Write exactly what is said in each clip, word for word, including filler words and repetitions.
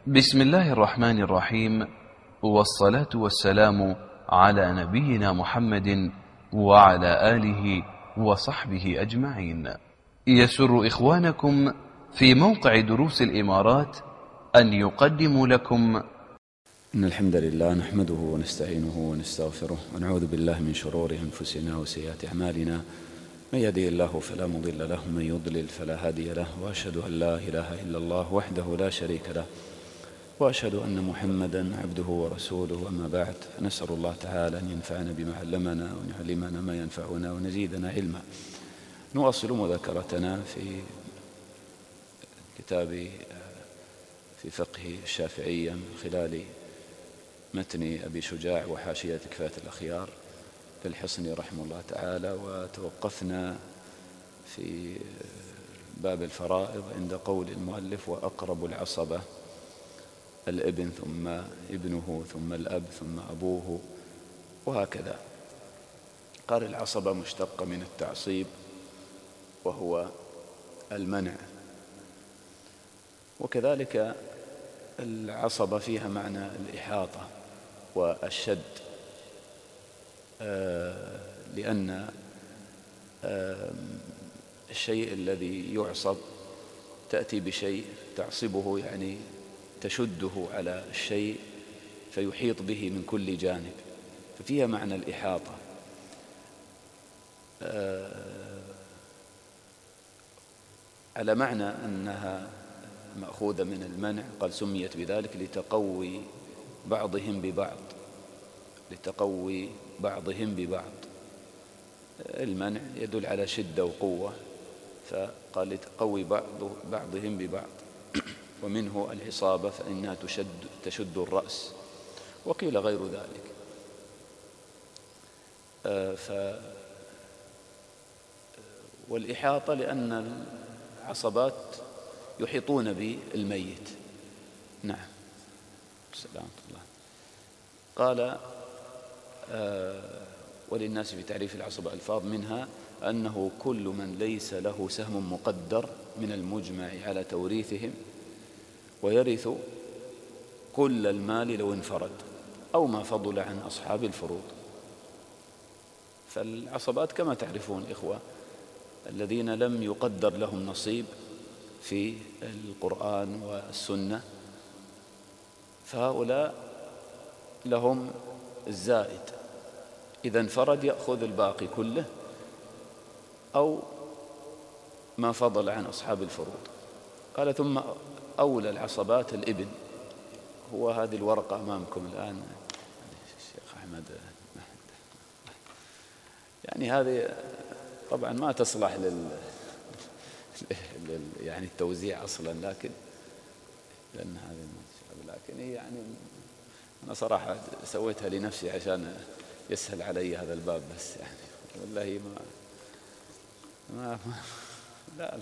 بسم الله الرحمن الرحيم، والصلاة والسلام على نبينا محمد وعلى آله وصحبه أجمعين. يسر إخوانكم في موقع دروس الإمارات أن يقدموا لكم إن الحمد لله نحمده ونستعينه ونستغفره ونعوذ بالله من شرور أنفسنا وسيئات أعمالنا، من يهده الله فلا مضل له ومن يضلل فلا هادي له، وأشهد أن لا إله إلا الله وحده لا شريك له، وأشهد أن محمدا عبده ورسوله. أما بعد، فنسأل الله تعالى أن ينفعنا بما علمنا وأن يعلمنا ما ينفعنا ونزيدنا علما. نواصل مذاكرتنا في كتاب في فقه الشافعية من خلال متن أبي شجاع وحاشية كفاية الأخيار للحصني رحمه الله تعالى، وتوقفنا في باب الفرائض عند قول المؤلف: وأقرب العصبة الابن ثم ابنه ثم الأب ثم أبوه، وهكذا. قال: العصبة مشتقة من التعصيب وهو المنع، وكذلك العصبة فيها معنى الإحاطة والشد، آه لأن آه الشيء الذي يعصب تأتي بشيء تعصبه، يعني تشده على الشيء فيحيط به من كل جانب، ففيها معنى الإحاطة. آه على معنى أنها مأخوذة من المنع، قال: سميت بذلك لتقوي بعضهم ببعض، لتقوي بعضهم ببعض. المنع يدل على شدة وقوة، فقال لتقوي بعض بعضهم ببعض. ومنه العصابة فإنها تشد, تشد الرأس، وقيل غير ذلك. ف والإحاطة لأن العصبات يحيطون بالميت. نعم، سلامة الله. قال: آه وللناس في تعريف العصبة ألفاظ، منها أنه كل من ليس له سهم مقدر من المجمع على توريثهم، ويرث كل المال لو انفرد، أو ما فضل عن أصحاب الفروض. فالعصبات كما تعرفون إخوة الذين لم يقدر لهم نصيب في القرآن والسنة، فهؤلاء لهم الزائد، إذا انفرد يأخذ الباقي كله، أو ما فضل عن أصحاب الفروض. قال: ثم أولى العصبات الابن. هو هذه الورقة أمامكم الآن، الشيخ أحمد، يعني هذه طبعا ما تصلح لل يعني التوزيع أصلا، لكن لأن هذه لكن هي يعني أنا صراحة سويتها لنفسي عشان يسهل علي هذا الباب، بس يعني والله ما ما, ما لا لا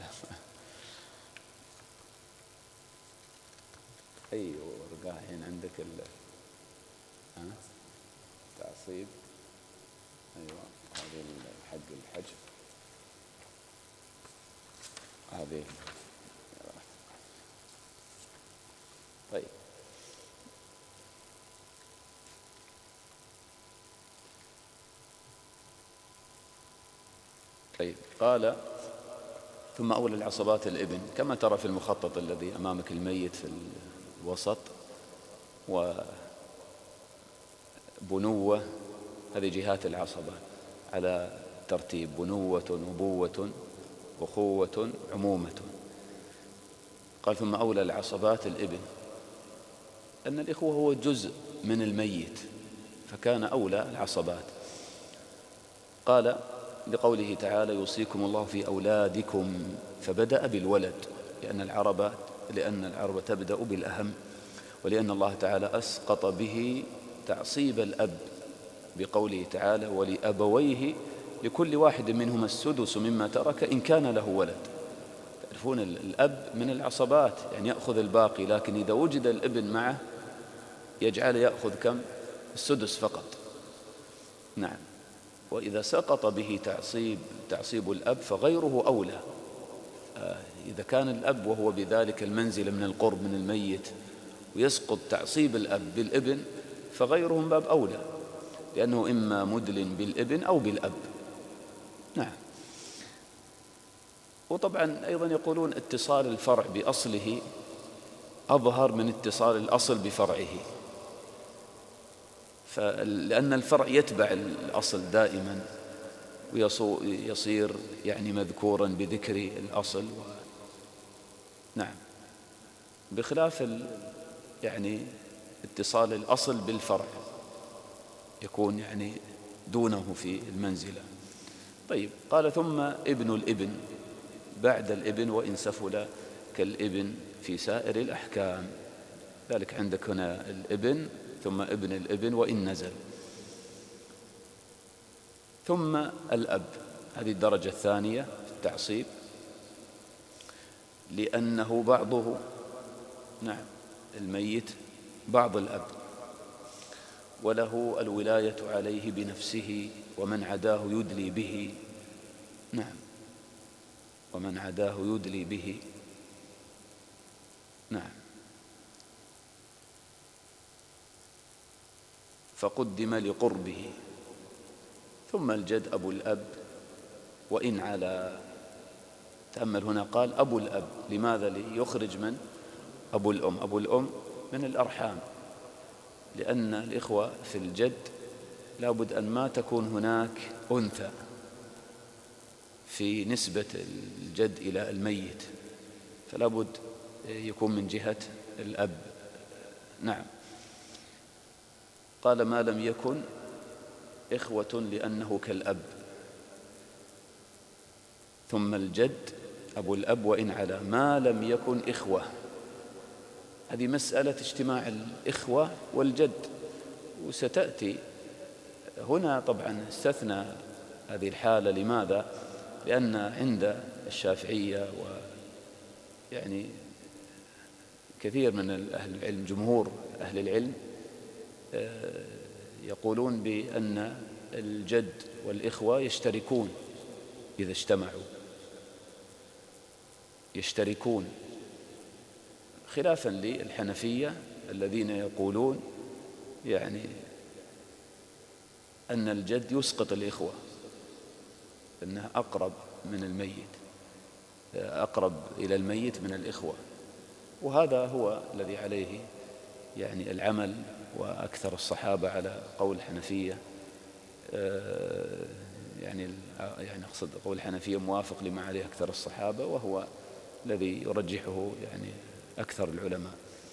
أيوة ورقة الحين عندك ال تعصيب. أيوة، هذه حق الحج، هذه. طيب، طيب قال: ثم أولى العصبات الابن، كما ترى في المخطط الذي أمامك، الميت في الوسط، وبنوة، هذه جهات العصبة على ترتيب: بنوة، أبوة، أخوة، عمومة. قال: ثم أولى العصبات الابن، أن الإخوة هو جزء من الميت، فكان أولى العصبات. قال: لقوله تعالى: يوصيكم الله في أولادكم، فبدأ بالولد، لأن العرب لأن العرب تبدأ بالأهم، ولأن الله تعالى أسقط به تعصيب الأب بقوله تعالى: ولأبويه لكل واحد منهما السدس مما ترك إن كان له ولد. تعرفون الأب من العصبات، يعني يأخذ الباقي، لكن إذا وجد الابن معه يجعل يأخذ كم؟ السدس فقط. نعم. وإذا سقط به تعصيب تعصيب الأب فغيره أولى. إذا كان الأب وهو بذلك المنزلة من القرب من الميت ويسقط تعصيب الأب بالابن فغيرهم باب أولى، لأنه إما مدل بالابن أو بالأب. نعم. وطبعا أيضا يقولون اتصال الفرع بأصله أظهر من اتصال الأصل بفرعه، لأن الفرع يتبع الأصل دائما ويصير يعني مذكورا بذكر الأصل و... نعم، بخلاف يعني اتصال الأصل بالفرع يكون يعني دونه في المنزلة. طيب، قال ثم ابن الابن بعد الابن وإن سفل كالابن في سائر الأحكام. ذلك عندك هنا الابن ثم ابن الابن وإن نزل، ثم الأب. هذه الدرجة الثانية في التعصيب، لأنه بعضه نعم الميت بعض الأب، وله الولاية عليه بنفسه ومن عداه يدلي به. نعم، ومن عداه يدلي به. نعم، فقدم لقربه. ثم الجد أبو الأب وإن على. تأمل هنا قال أبو الأب، لماذا؟ ليخرج من أبو الأم. أبو الأم من الأرحام، لأن الإخوة في الجد لابد أن ما تكون هناك أنثى في نسبة الجد إلى الميت، فلابد يكون من جهة الأب. نعم. قال ما لم يكن إخوة لأنه كالأب. ثم الجد أبو الأب وإن على ما لم يكن إخوة. هذه مسألة اجتماع الإخوة والجد، وستأتي هنا. طبعا استثنى هذه الحالة. لماذا؟ لأن عند الشافعية ويعني كثير من أهل العلم، جمهور أهل العلم، يقولون بأن الجد والإخوة يشتركون إذا اجتمعوا، يشتركون، خلافا للحنفية الذين يقولون يعني أن الجد يسقط الإخوة، أنها أقرب من الميت، أقرب إلى الميت من الإخوة. وهذا هو الذي عليه يعني العمل، وأكثر الصحابة على قول الحنفية. يعني يعني أقصد قول الحنفية موافق لما عليه أكثر الصحابة، وهو الذي يرجحه يعني أكثر العلماء.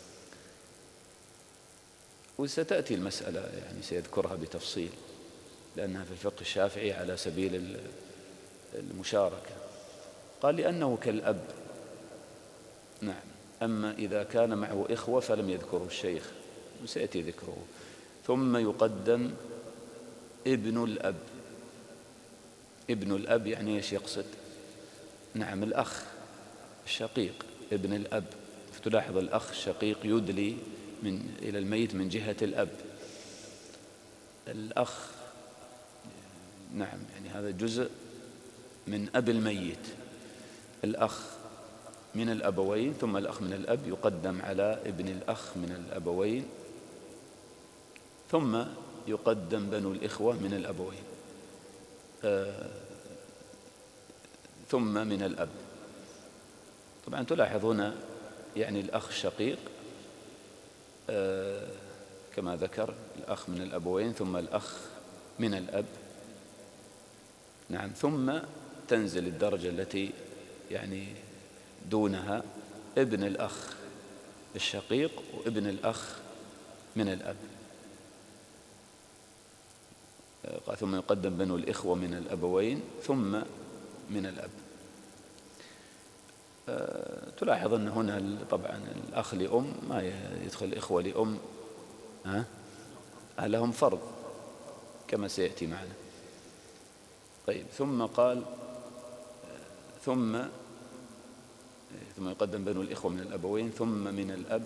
وستأتي المسألة يعني سيذكرها بتفصيل، لأنها في الفقه الشافعي على سبيل المشاركة. قال لأنه كالأب. نعم. أما إذا كان معه إخوة فلم يذكره الشيخ، وسيأتي ذكره. ثم يقدم ابن الأب. ابن الأب يعني ايش يقصد؟ نعم، الأخ الشقيق ابن الأب. فتلاحظ الأخ الشقيق يدلي من إلى الميت من جهة الأب. الأخ نعم يعني هذا جزء من أب الميت. الأخ من الأبوين ثم الأخ من الأب يقدم على ابن الأخ من الأبوين، ثم يقدم بنو الإخوة من الأبوين، آه ثم من الأب. طبعا تلاحظ هنا يعني الأخ الشقيق آه كما ذكر الأخ من الأبوين ثم الأخ من الأب. نعم. ثم تنزل الدرجة التي يعني دونها ابن الأخ الشقيق وابن الأخ من الأب. ثم يقدم بنو الإخوة من الأبوين ثم من الأب. تلاحظ أن هنا طبعا الأخ لأم ما يدخل الإخوة لأم، ها لهم فرض كما سيأتي معنا. طيب، ثم قال ثم ثم يقدم بنو الإخوة من الأبوين ثم من الأب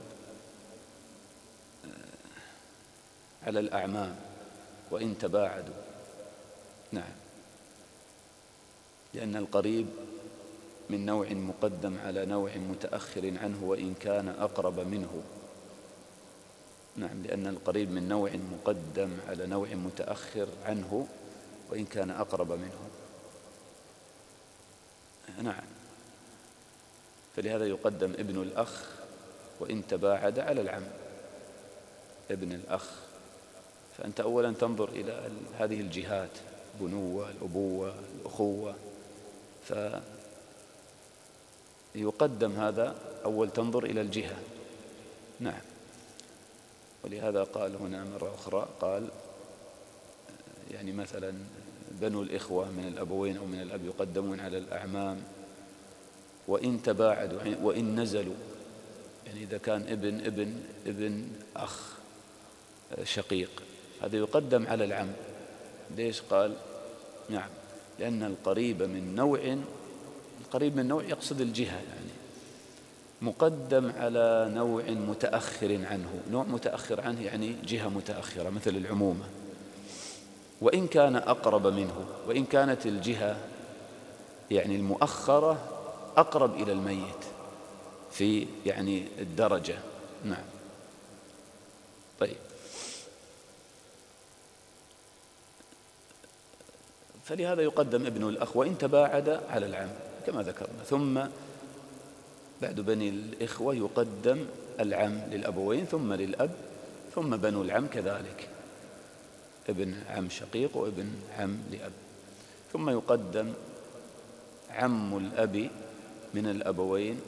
على الأعمام وإن تباعدوا. نعم، لأن القريب من نوع مقدم على نوع متأخر عنه وإن كان أقرب منه. نعم، لأن القريب من نوع مقدم على نوع متأخر عنه وإن كان أقرب منه. نعم، فلهذا يقدم ابن الأخ وإن تباعد على العم. ابن الأخ، فأنت أولا تنظر إلى هذه الجهات، بنوة، الأبوة، الأخوة، فيقدم هذا أول، تنظر إلى الجهة. نعم، ولهذا قال هنا مرة أخرى، قال يعني مثلا بنو الإخوة من الأبوين أو من الأب يقدمون على الأعمام وإن تباعدوا، وإن نزلوا، يعني إذا كان ابن ابن ابن أخ شقيق هذا يقدم على العم. ليش قال؟ نعم، لأن القريب من نوع، القريب من نوع يقصد الجهة، يعني مقدم على نوع متأخر عنه. نوع متأخر عنه يعني جهة متأخرة مثل العمومة، وإن كان أقرب منه، وإن كانت الجهة يعني المؤخرة أقرب إلى الميت في يعني الدرجة. نعم. طيب، فلهذا يقدم ابن الأخ وإن تباعد على العم كما ذكرنا. ثم بعد بني الإخوة يقدم العم للأبوين ثم للأب، ثم بنو العم كذلك، ابن عم شقيق وابن عم لأب. ثم يقدم عم الأب من الأبوين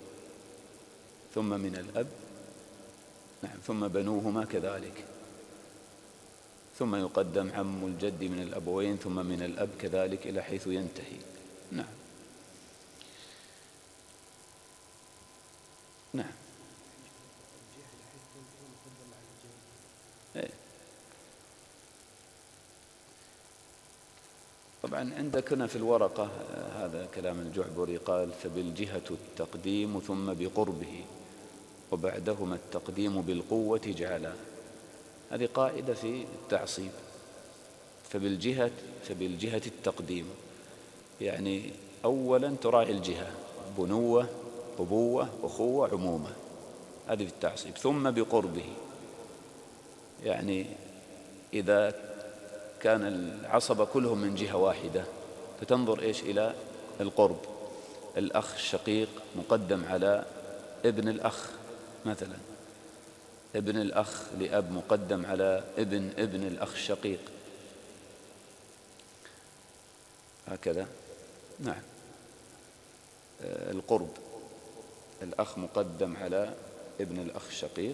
ثم من الأب، نعم، ثم بنوهما كذلك. ثم يقدم عم الجد من الأبوين ثم من الأب كذلك إلى حيث ينتهي. نعم. نعم. إيه. طبعا عندك هنا في الورقة هذا كلام الجعبري، قال فبالجهة التقديم ثم بقربه وبعدهما التقديم بالقوة جعلا. هذه قاعدة في التعصيب. فبالجهة فبالجهة التقديم يعني أولا تراعي الجهة، بنوة، أبوة، أخوة، عمومة، هذه في التعصيب. ثم بقربه يعني إذا كان العصبة كلهم من جهة واحدة فتنظر إيش إلى القرب. الأخ الشقيق مقدم على ابن الأخ مثلا، ابن الأخ لأب مقدم على ابن ابن الأخ الشقيق، هكذا. نعم. القرب، الأخ مقدم على ابن الأخ الشقيق.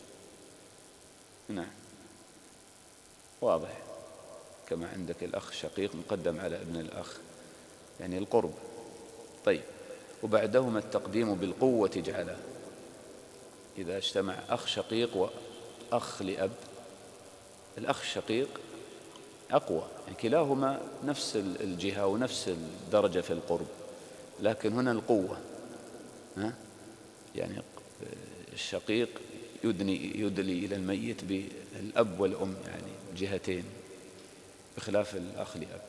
نعم، واضح، كما عندك الأخ الشقيق مقدم على ابن الأخ، يعني القرب. طيب، وبعدهما التقديم بالقوة جعله. إذا اجتمع أخ شقيق وأخ لأب، الأخ الشقيق أقوى، يعني كلاهما نفس الجهة ونفس الدرجة في القرب، لكن هنا القوة، ها؟ يعني الشقيق يدني يدلي إلى الميت بالأب والأم، يعني جهتين، بخلاف الأخ لأب.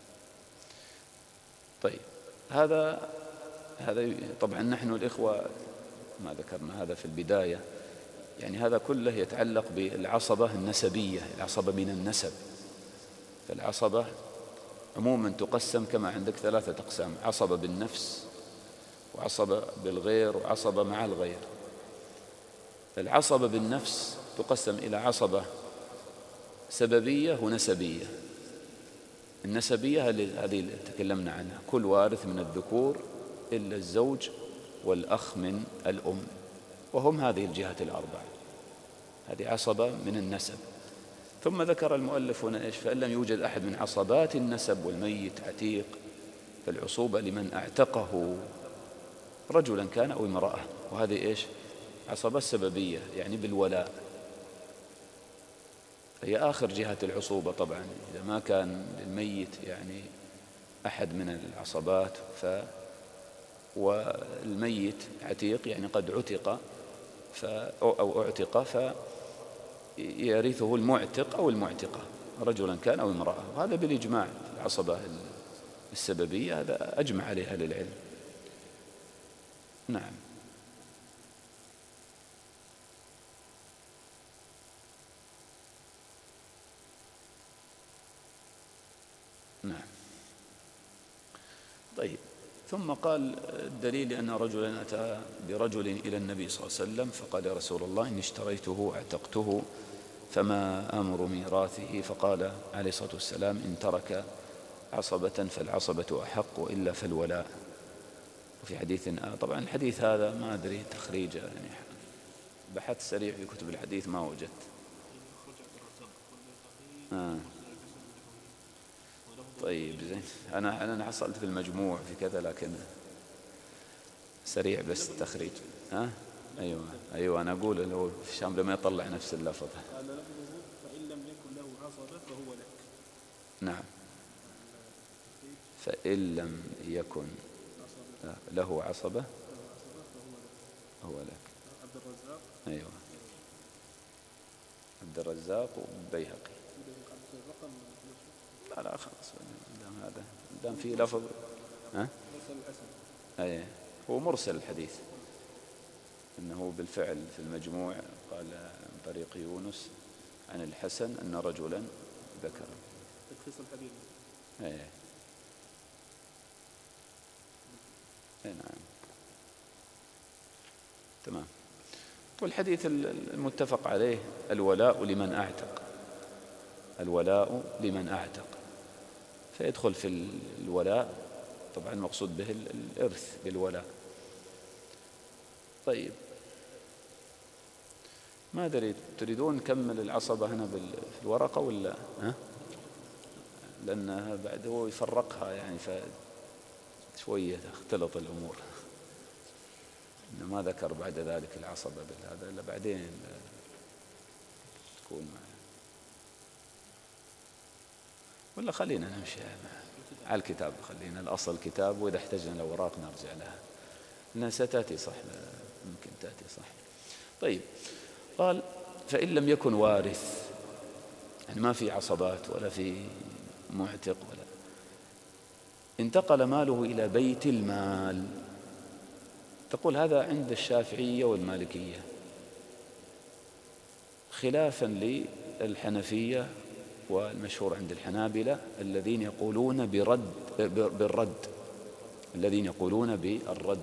طيب، هذا هذا طبعا نحن الإخوة ما ذكرنا هذا في البداية، يعني هذا كله يتعلق بالعصبة النسبية، العصبة من النسب. فالعصبة عموما تقسم كما عندك ثلاثة أقسام: عصبة بالنفس، وعصبة بالغير، وعصبة مع الغير. العصبة بالنفس تقسم إلى عصبة سببية ونسبية. النسبية هذه اللي تكلمنا عنها، كل وارث من الذكور إلا الزوج والأخ من الأم، وهم هذه الجهات الأربع، هذه عصبة من النسب. ثم ذكر المؤلف هنا إيش؟ فإن لم يوجد أحد من عصبات النسب والميت عتيق فالعصوبة لمن أعتقه رجلا كان أو امرأة، وهذه إيش؟ عصبة السببية، يعني بالولاء، هي آخر جهة العصوبة. طبعا إذا ما كان للميت يعني أحد من العصبات ف والميت عتيق، يعني قد عتق ف أو أعتق فيرثه المعتق أو المعتقة رجلا كان أو امرأة، وهذا بالإجماع العصبة السببية، هذا أجمع عليها للعلم. نعم. نعم. طيب، ثم قال الدليل أن رجلا أتى برجل إلى النبي صلى الله عليه وسلم فقال: يا رسول الله إني اشتريته أعتقته فما أمر ميراثه؟ فقال عليه الصلاة والسلام: إن ترك عصبة فالعصبة أحق وإلا فالولاء. وفي حديث آه طبعا الحديث هذا ما أدري تخريجه، يعني بحث سريع في كتب الحديث ما وجدت. آه. طيب زين، أنا أنا حصلت في المجموع في كذا، لكن سريع بس تخريج. ها أيوة أيوة أنا أقول لو في الشام لما يطلع نفس اللفظ. قال لفظه: فإن لم يكن له عصبة فهو لك. نعم. فإن لم يكن له عصبة فهو لك. عبد الرزاق. أيوة عبد الرزاق والبيهقي. لا لا خلاص، دام هذا دام في لفظ. ها مرسل الحسن. أي هو مرسل الحديث، إنه بالفعل في المجموع قال عن طريق يونس عن الحسن أن رجلا ذكر تلخيص الحديث. أي أي نعم تمام. والحديث المتفق عليه: الولاء لمن أعتق، الولاء لمن أعتق. فيدخل في الولاء طبعا المقصود به الإرث بالولاء. طيب، ما أدري تريدون نكمل العصبة هنا في الورقة ولا ها؟ لأنها بعد هو يفرقها يعني فشوية تختلط الأمور. إنه ما ذكر بعد ذلك العصبة بالهذا إلا بعدين تكون معي. ولا خلينا نمشي على الكتاب، خلينا الأصل كتاب، وإذا احتجنا الأوراق نرجع لها إنها ستأتي صح، ممكن تأتي صح. طيب، قال: فإن لم يكن وارث، يعني ما في عصبات ولا في معتق ولا، انتقل ماله إلى بيت المال. تقول هذا عند الشافعية والمالكية، خلافا للحنفية والمشهور عند الحنابلة الذين يقولون برد بالرد الذين يقولون بالرد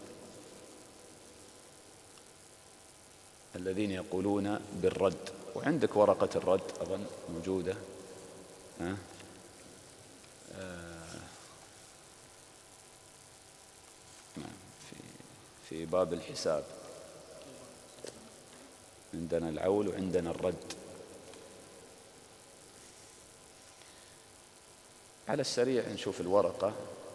الذين يقولون بالرد. وعندك ورقة الرد أظن موجودة، ها؟ آه في في باب الحساب عندنا العول وعندنا الرد. على السريع نشوف الورقة.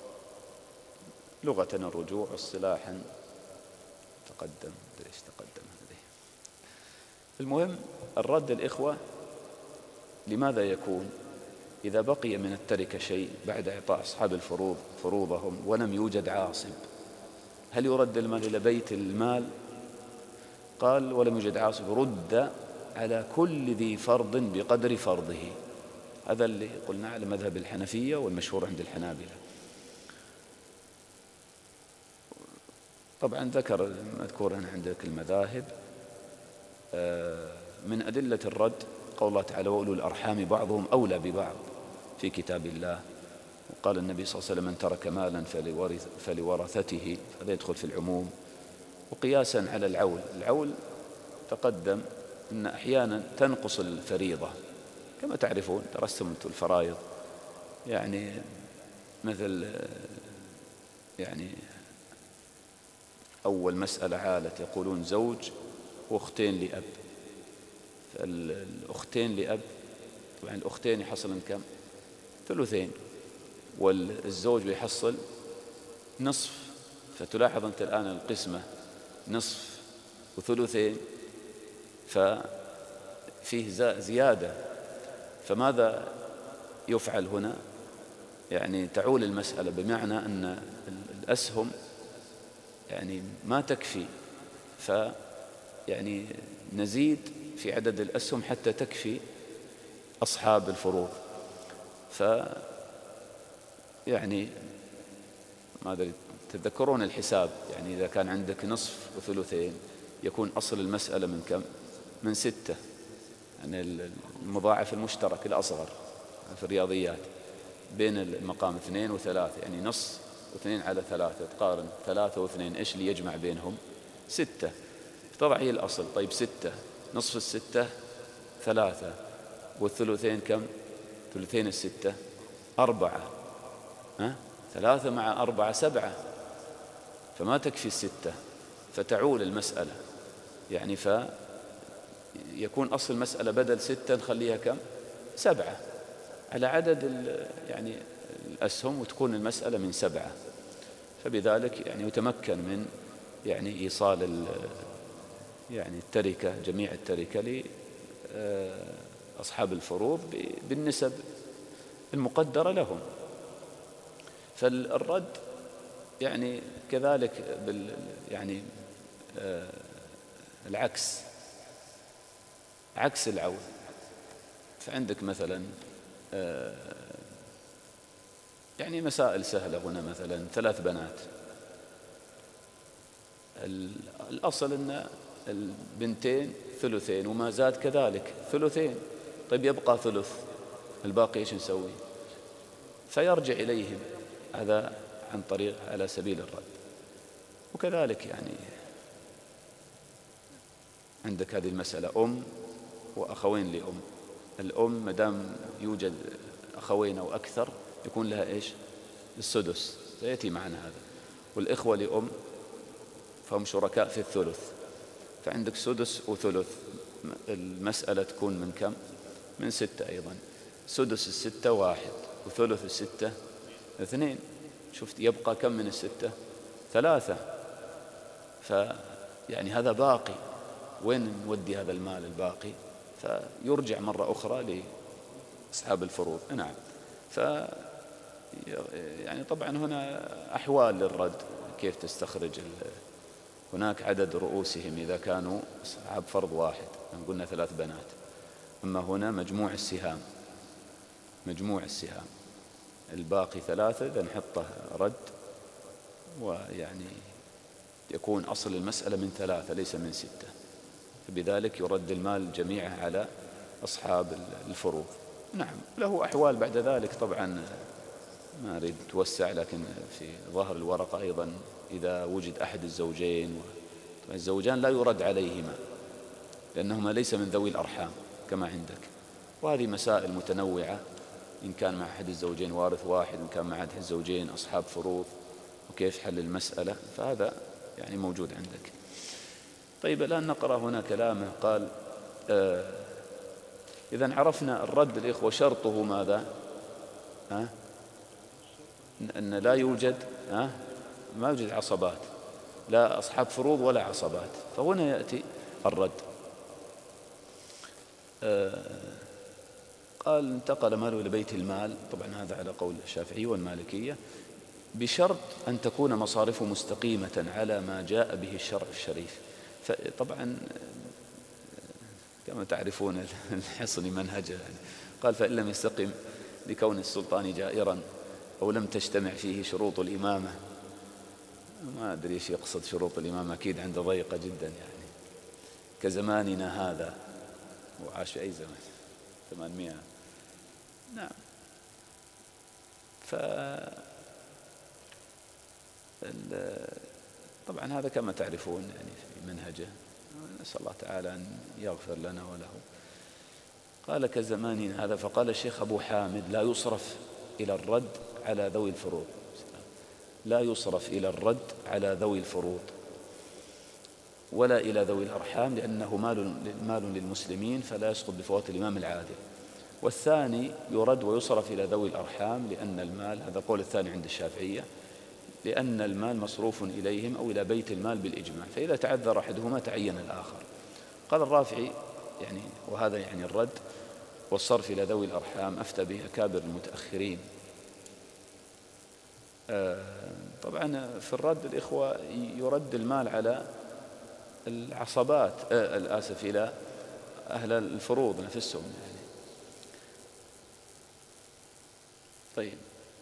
لغة الرجوع، اصطلاحا تقدم ليش تقدم هذه. المهم الرد الإخوة لماذا يكون؟ إذا بقي من التركة شيء بعد إعطاء أصحاب الفروض فروضهم ولم يوجد عاصب، هل يرد المال إلى بيت المال؟ قال: ولم يوجد عاصب رد على كل ذي فرض بقدر فرضه. هذا اللي قلنا على مذهب الحنفية والمشهور عند الحنابلة. طبعا ذكر مذكور هنا عندك المذاهب. من أدلة الرد قول الله تعالى: وأولو الأرحام بعضهم أولى ببعض في كتاب الله. وقال النبي صلى الله عليه وسلم: من ترك مالا فلورثته، هذا يدخل في العموم. وقياسا على العول، العول تقدم أن أحيانا تنقص الفريضة كما تعرفون، درستم أنتم الفرائض، يعني مثل يعني أول مسألة عالت يقولون زوج وأختين لأب، فالأختين لأب طبعا الأختين يحصلن كم؟ ثلثين، والزوج بيحصل نصف. فتلاحظ أنت الآن القسمة نصف وثلثين، ففيه زيادة. فماذا يفعل هنا؟ يعني تعول المسألة بمعنى أن الأسهم يعني ما تكفي، فيعني نزيد في عدد الأسهم حتى تكفي أصحاب الفروض. ف يعني ما أدري تذكرون الحساب، يعني إذا كان عندك نصف وثلثين يكون أصل المسألة من كم؟ من ستة، يعني المضاعف المشترك الأصغر في الرياضيات بين المقام اثنين وثلاثة، يعني نص واثنين على ثلاثة، تقارن ثلاثة واثنين، إيش اللي يجمع بينهم؟ ستة. تضع هي الأصل. طيب ستة، نصف الستة ثلاثة، والثلثين كم؟ ثلثين الستة أربعة. ها؟ ثلاثة مع أربعة سبعة، فما تكفي الستة، فتعول المسألة، يعني فيكون أصل المسألة بدل ستة نخليها كم؟ سبعة، على عدد يعني الأسهم، وتكون المسألة من سبعة. فبذلك يعني يتمكن من يعني إيصال يعني التركة، جميع التركة لأصحاب الفروض بالنسب المقدرة لهم. فالرد يعني كذلك بال يعني آه العكس، عكس العون. فعندك مثلا آه يعني مسائل سهلة هنا، مثلا ثلاث بنات، الأصل أن البنتين ثلثين، وما زاد كذلك ثلثين. طيب يبقى ثلث، الباقي إيش نسوي؟ فيرجع إليهم، هذا عن طريق على سبيل الرد. وكذلك يعني عندك هذه المسألة أم وأخوين لأم. الأم مدام يوجد أخوين أو أكثر يكون لها إيش؟ السدس، سيأتي معنا هذا. والإخوة لأم فهم شركاء في الثلث، فعندك سدس وثلث، المسألة تكون من كم؟ من ستة أيضا. سدس الستة واحد، وثلث الستة اثنين. شفت يبقى كم من الستة؟ ثلاثة. فيعني هذا باقي، وين نودي هذا المال الباقي؟ فيرجع مرة أخرى لأصحاب الفروض. نعم. ف يعني طبعا هنا أحوال للرد، كيف تستخرج هناك عدد رؤوسهم إذا كانوا أصحاب فرض واحد، قلنا ثلاث بنات. أما هنا مجموع السهام، مجموع السهام الباقي ثلاثة، إذا نحطه رد، ويعني يكون أصل المسألة من ثلاثة ليس من ستة، فبذلك يرد المال جميعه على أصحاب الفروض. نعم. له أحوال بعد ذلك طبعا ما أريد توسع، لكن في ظهر الورقة أيضا إذا وجد أحد الزوجين، الزوجان لا يرد عليهما لأنهما ليس من ذوي الأرحام كما عندك. وهذه مسائل متنوعة، إن كان مع أحد الزوجين وارث واحد، إن كان مع أحد الزوجين أصحاب فروض، وكيف حل المسألة، فهذا يعني موجود عندك. طيب الآن نقرأ هنا كلامه. قال آه إذا عرفنا الرد الإخوة شرطه ماذا؟ ها؟ أن لا يوجد ها؟ ما يوجد عصبات، لا أصحاب فروض ولا عصبات، فهنا يأتي الرد. آه قال انتقل ماله إلى بيت المال، طبعا هذا على قول الشافعي والمالكية، بشرط أن تكون مصارفه مستقيمة على ما جاء به الشرع الشريف. فطبعا كما تعرفون الحصن منهجه يعني. قال فإن لم يستقم لكون السلطان جائرا أو لم تجتمع فيه شروط الإمامة. ما أدري ايش يقصد شروط الإمامة، أكيد عنده ضيقة جدا يعني، كزماننا هذا، وعاش في أي زمان ثمانمائة. نعم. ف طبعا هذا كما تعرفون يعني في منهجه، نسأل الله تعالى أن يغفر لنا وله. قال كزماننا هذا. فقال الشيخ أبو حامد لا يصرف إلى الرد على ذوي الفروض، لا يصرف إلى الرد على ذوي الفروض ولا إلى ذوي الأرحام، لأنه مال مال للمسلمين فلا يسقط بفوات الإمام العادل. والثاني يرد ويصرف إلى ذوي الأرحام، لأن المال، هذا قول الثاني عند الشافعية، لأن المال مصروف إليهم أو إلى بيت المال بالإجماع، فإذا تعذر أحدهما تعين الآخر. قال الرافعي يعني، وهذا يعني الرد والصرف إلى ذوي الأرحام أفتى به أكابر المتأخرين. آه طبعا في الرد الإخوة يرد المال على العصبات، آه الآسف إلى أهل الفروض نفسهم يعني. طيب،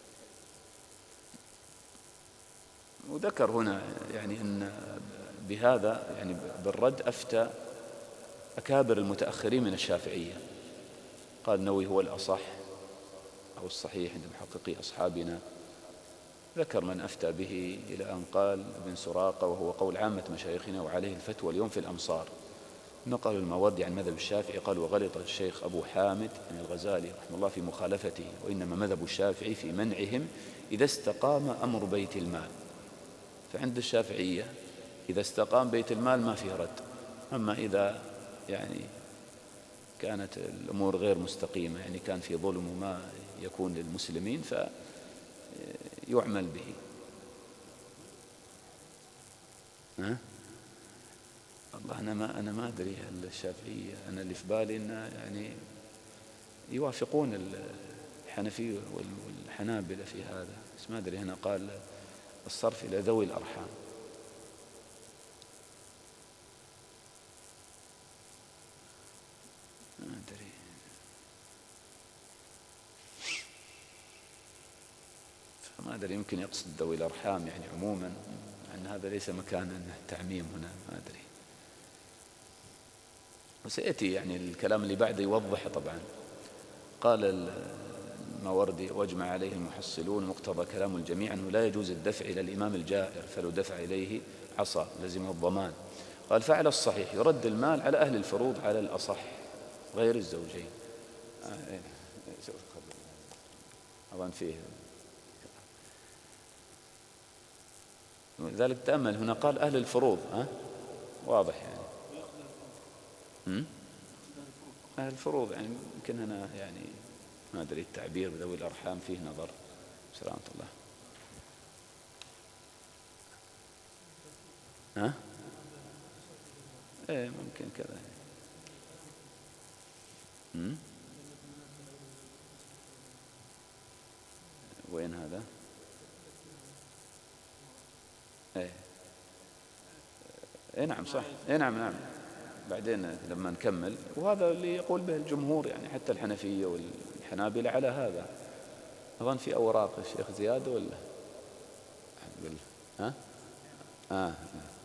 وذكر هنا يعني أن بهذا يعني بالرد أفتى أكابر المتأخرين من الشافعية. قال النووي هو الأصح، أو الصحيح عند محققي أصحابنا، ذكر من أفتى به إلى أن قال ابن سراقة، وهو قول عامة مشايخنا وعليه الفتوى اليوم في الأمصار، نقل الماوردي عن مذهب الشافعي قال: وغلط الشيخ أبو حامد يعني الغزالي رحمه الله في مخالفته، وإنما مذهب الشافعي في منعهم إذا استقام أمر بيت المال. فعند الشافعية إذا استقام بيت المال ما فيه رد، أما إذا يعني كانت الأمور غير مستقيمة، يعني كان في ظلم وما يكون للمسلمين، فيعمل به. ها؟ والله أنا ما أنا ما أدري هل الشافعية، أنا اللي في بالي إنه يعني يوافقون الحنفية والحنابلة في هذا، بس ما أدري. هنا قال الصرف إلى ذوي الأرحام. ما أدري. فما أدري، يمكن يقصد ذوي الأرحام يعني عموما، أن هذا ليس مكان التعميم هنا، ما أدري. وسيأتي يعني الكلام اللي بعده يوضح. طبعا قال الماوردي: واجمع عليه المحصلون مقتضى كلام الجميع أنه لا يجوز الدفع إلى الإمام الجائر، فلو دفع إليه عصى لزمه الضمان. قال: فعل الصحيح يرد المال على أهل الفروض على الأصح غير الزوجين. أظن فيه لذلك تأمل هنا قال أهل الفروض، ها واضح يعني م? أهل الفروض يعني يمكن هنا يعني ما أدري التعبير بذوي الأرحام فيه نظر. سلامة الله. ها إيه ممكن كذا. م? وين هذا؟ ايه ايه نعم صح، ايه نعم نعم بعدين لما نكمل. وهذا اللي يقول به الجمهور، يعني حتى الحنفية والحنابلة على هذا. أظن في أوراق الشيخ زياد ولا ها آه.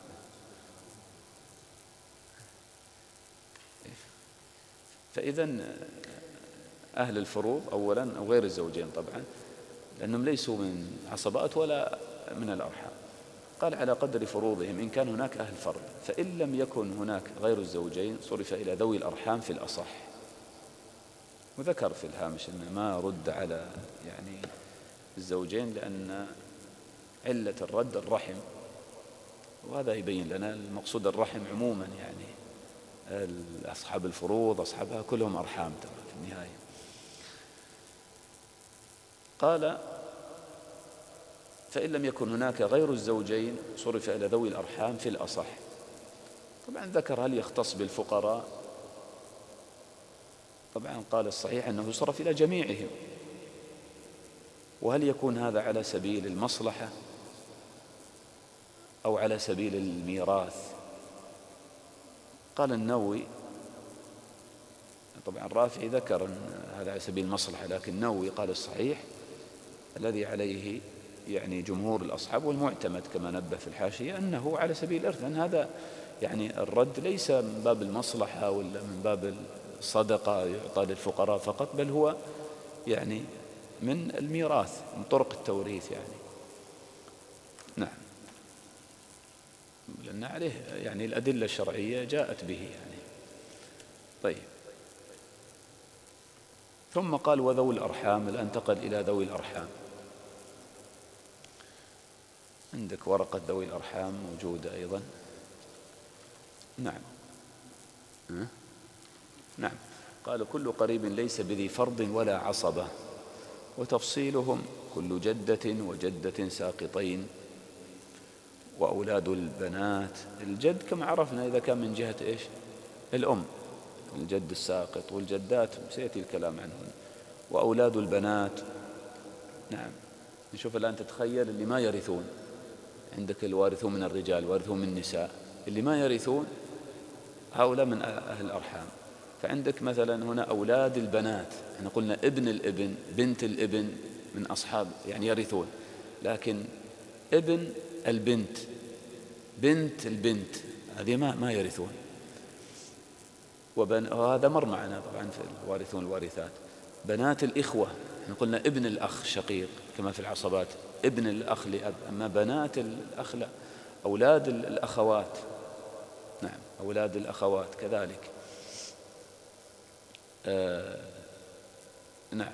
فإذا أهل الفروض أولا أو غير الزوجين طبعا، لأنهم ليسوا من عصبات ولا من الأرحام. قال: على قدر فروضهم إن كان هناك أهل فرض، فإن لم يكن هناك غير الزوجين صرف إلى ذوي الأرحام في الأصح. وذكر في الهامش أن ما رد على يعني الزوجين لأن علة الرد الرحم، وهذا يبين لنا المقصود الرحم عموما، يعني أصحاب الفروض أصحابها كلهم أرحام ترى في النهاية. قال: فإن لم يكن هناك غير الزوجين صرف إلى ذوي الأرحام في الأصح. طبعا ذكر هل يختص بالفقراء؟ طبعا قال الصحيح أنه يصرف إلى جميعهم. وهل يكون هذا على سبيل المصلحة أو على سبيل الميراث؟ قال النووي، طبعا الرافعي ذكر أن هذا على سبيل المصلحة، لكن النووي قال الصحيح الذي عليه يعني جمهور الأصحاب والمعتمد كما نبه في الحاشية أنه على سبيل الإرث، لأن هذا يعني الرد ليس من باب المصلحة ولا من باب الصدقة يعطى للفقراء فقط، بل هو يعني من الميراث، من طرق التوريث يعني. نعم، لأن عليه يعني الأدلة الشرعية جاءت به يعني. طيب، ثم قال: وذوي الأرحام. الآن انتقل إلى ذوي الأرحام. عندك ورقة ذوي الأرحام موجودة أيضا. نعم أه؟ نعم. قال: كل قريب ليس بذي فرض ولا عصبة، وتفصيلهم كل جدة وجدة ساقطين، وأولاد البنات. الجد كما عرفنا إذا كان من جهة إيش؟ الأم، الجد الساقط، والجدات سيأتي الكلام عنهن. وأولاد البنات. نعم، نشوف الآن تتخيل اللي ما يرثون، عندك الوارثون من الرجال وارثون من النساء، اللي ما يرثون هؤلاء من أهل الأرحام. فعندك مثلا هنا أولاد البنات، احنا قلنا ابن الابن بنت الابن من أصحاب يعني يرثون، لكن ابن البنت بنت البنت هذه ما ما يرثون. وهذا مر معنا طبعا في الوارثون الوارثات. بنات الإخوة احنا قلنا ابن الأخ شقيق كما في العصبات، ابن الأخ لأب. أما بنات الأخ لا، أولاد الأخوات. نعم، أولاد الأخوات كذلك. آه نعم.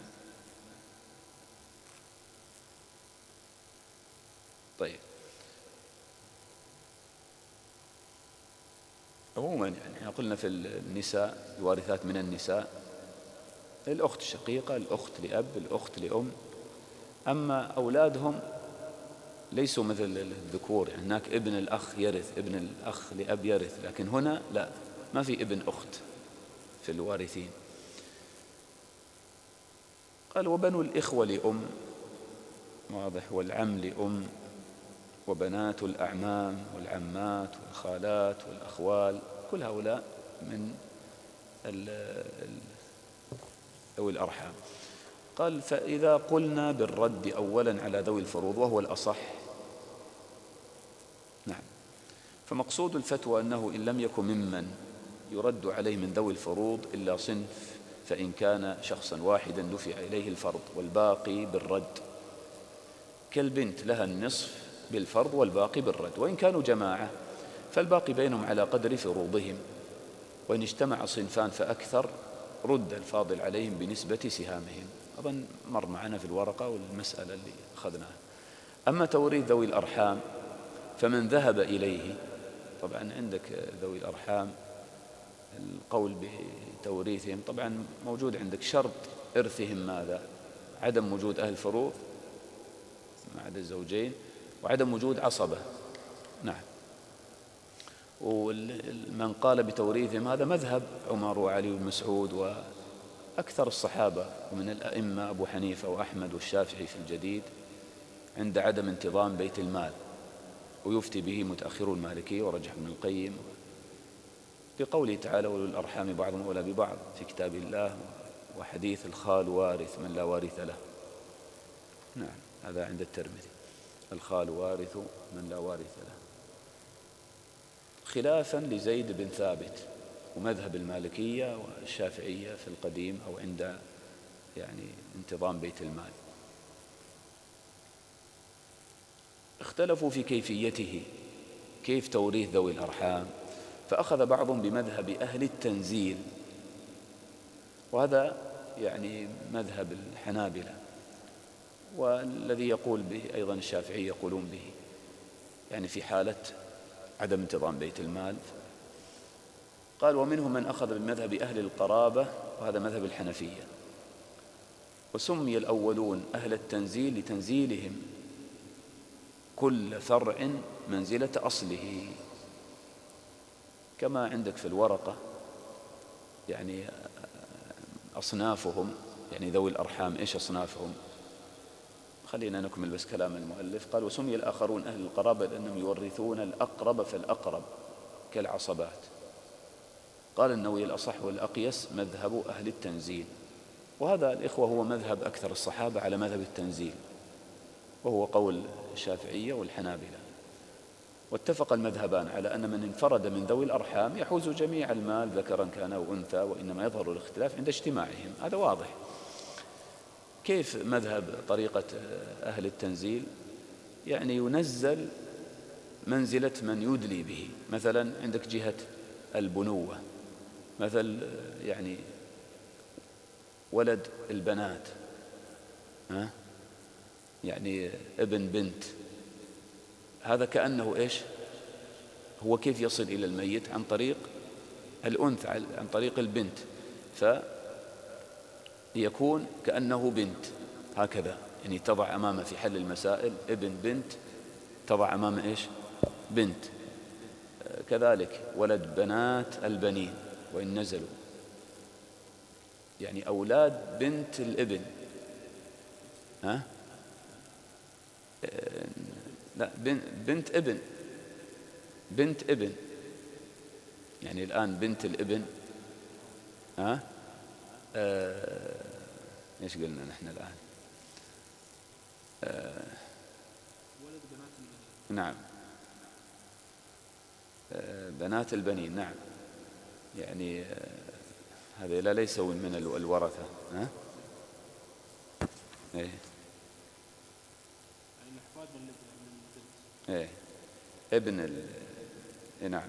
طيب، عموما يعني احنا قلنا في النساء الوارثات من النساء الأخت الشقيقة، الأخت لأب، الأخت لأم. أما أولادهم ليسوا مثل الذكور، يعني هناك ابن الأخ يرث، ابن الأخ لأب يرث، لكن هنا لا، ما في ابن أخت في الوارثين. قال وبنو الإخوة لأم، واضح، والعم لأم، وبنات الأعمام والعمات والخالات والأخوال، كل هؤلاء من ذوي الأرحام. قال فإذا قلنا بالرد أولا على ذوي الفروض وهو الأصح، نعم، فمقصود الفتوى أنه إن لم يكن ممن يرد عليه من ذوي الفروض إلا صنف، فإن كان شخصا واحدا دفع إليه الفرض والباقي بالرد، كالبنت لها النصف بالفرض والباقي بالرد، وإن كانوا جماعة فالباقي بينهم على قدر فروضهم، وإن اجتمع صنفان فأكثر رد الفاضل عليهم بنسبة سهامهم. أظن مر معنا في الورقة والمسألة اللي أخذناها. أما توريث ذوي الأرحام فمن ذهب إليه، طبعا عندك ذوي الأرحام القول بتوريثهم طبعا موجود عندك، شرط إرثهم ماذا؟ عدم وجود أهل فروض ما عدا الزوجين، وعدم وجود عصبة. نعم. ومن قال بتوريثهم هذا مذهب عمر وعلي ومسعود وأكثر الصحابة، ومن الأئمة أبو حنيفة وأحمد والشافعي في الجديد عند عدم انتظام بيت المال، ويفتي به متأخرو المالكية ورجح ابن القيم بقوله تعالى أولو الأرحام بعضهم أولى ببعض في كتاب الله، وحديث الخال وارث من لا وارث له. نعم، هذا عند الترمذي، الخال وارث من لا وارث له، خلافا لزيد بن ثابت ومذهب المالكية والشافعية في القديم أو عند يعني انتظام بيت المال. اختلفوا في كيفيته، كيف توريث ذوي الأرحام، فأخذ بعضهم بمذهب أهل التنزيل، وهذا يعني مذهب الحنابلة، والذي يقول به أيضا الشافعي يقولون به، يعني في حالة عدم انتظام بيت المال. قال ومنهم من أخذ بمذهب أهل القرابة، وهذا مذهب الحنفية، وسمي الأولون أهل التنزيل لتنزيلهم كل فرع منزلة أصله، كما عندك في الورقة يعني أصنافهم، يعني ذوي الأرحام إيش أصنافهم. خلينا نكمل بس كلام المؤلف. قال وسمي الآخرون أهل القرابة لأنهم يورثون الأقرب فالأقرب كالعصبات. قال النووي الأصح والأقيس مذهب أهل التنزيل، وهذا الإخوة هو مذهب أكثر الصحابة على مذهب التنزيل، وهو قول الشافعية والحنابلة. واتفق المذهبان على أن من انفرد من ذوي الأرحام يحوز جميع المال ذكرا كان أو أنثى، وإنما يظهر الاختلاف عند اجتماعهم. هذا واضح. كيف مذهب طريقة أهل التنزيل؟ يعني ينزل منزلة من يدلي به، مثلا عندك جهة البنوة، مثل يعني ولد البنات، ها؟ يعني ابن بنت، هذا كأنه إيش هو؟ كيف يصل إلى الميت؟ عن طريق الأنثى، عن طريق البنت، فيكون كأنه بنت، هكذا يعني تضع أمامه في حل المسائل ابن بنت، تضع أمامه إيش؟ بنت. كذلك ولد بنات البنين وإن نزلوا، يعني أولاد بنت الابن، ها؟ لا، بنت ابن، بنت ابن، يعني الآن بنت الابن، ها؟ آه ايش قلنا نحن الآن؟ آه ولد بنات البنين. نعم، آه بنات البنين، نعم، يعني آه هذه لا ليسوا من الورثة، ها؟ إيه يعني الأحفاد من البنت. إيه ابن ال إيه نعم.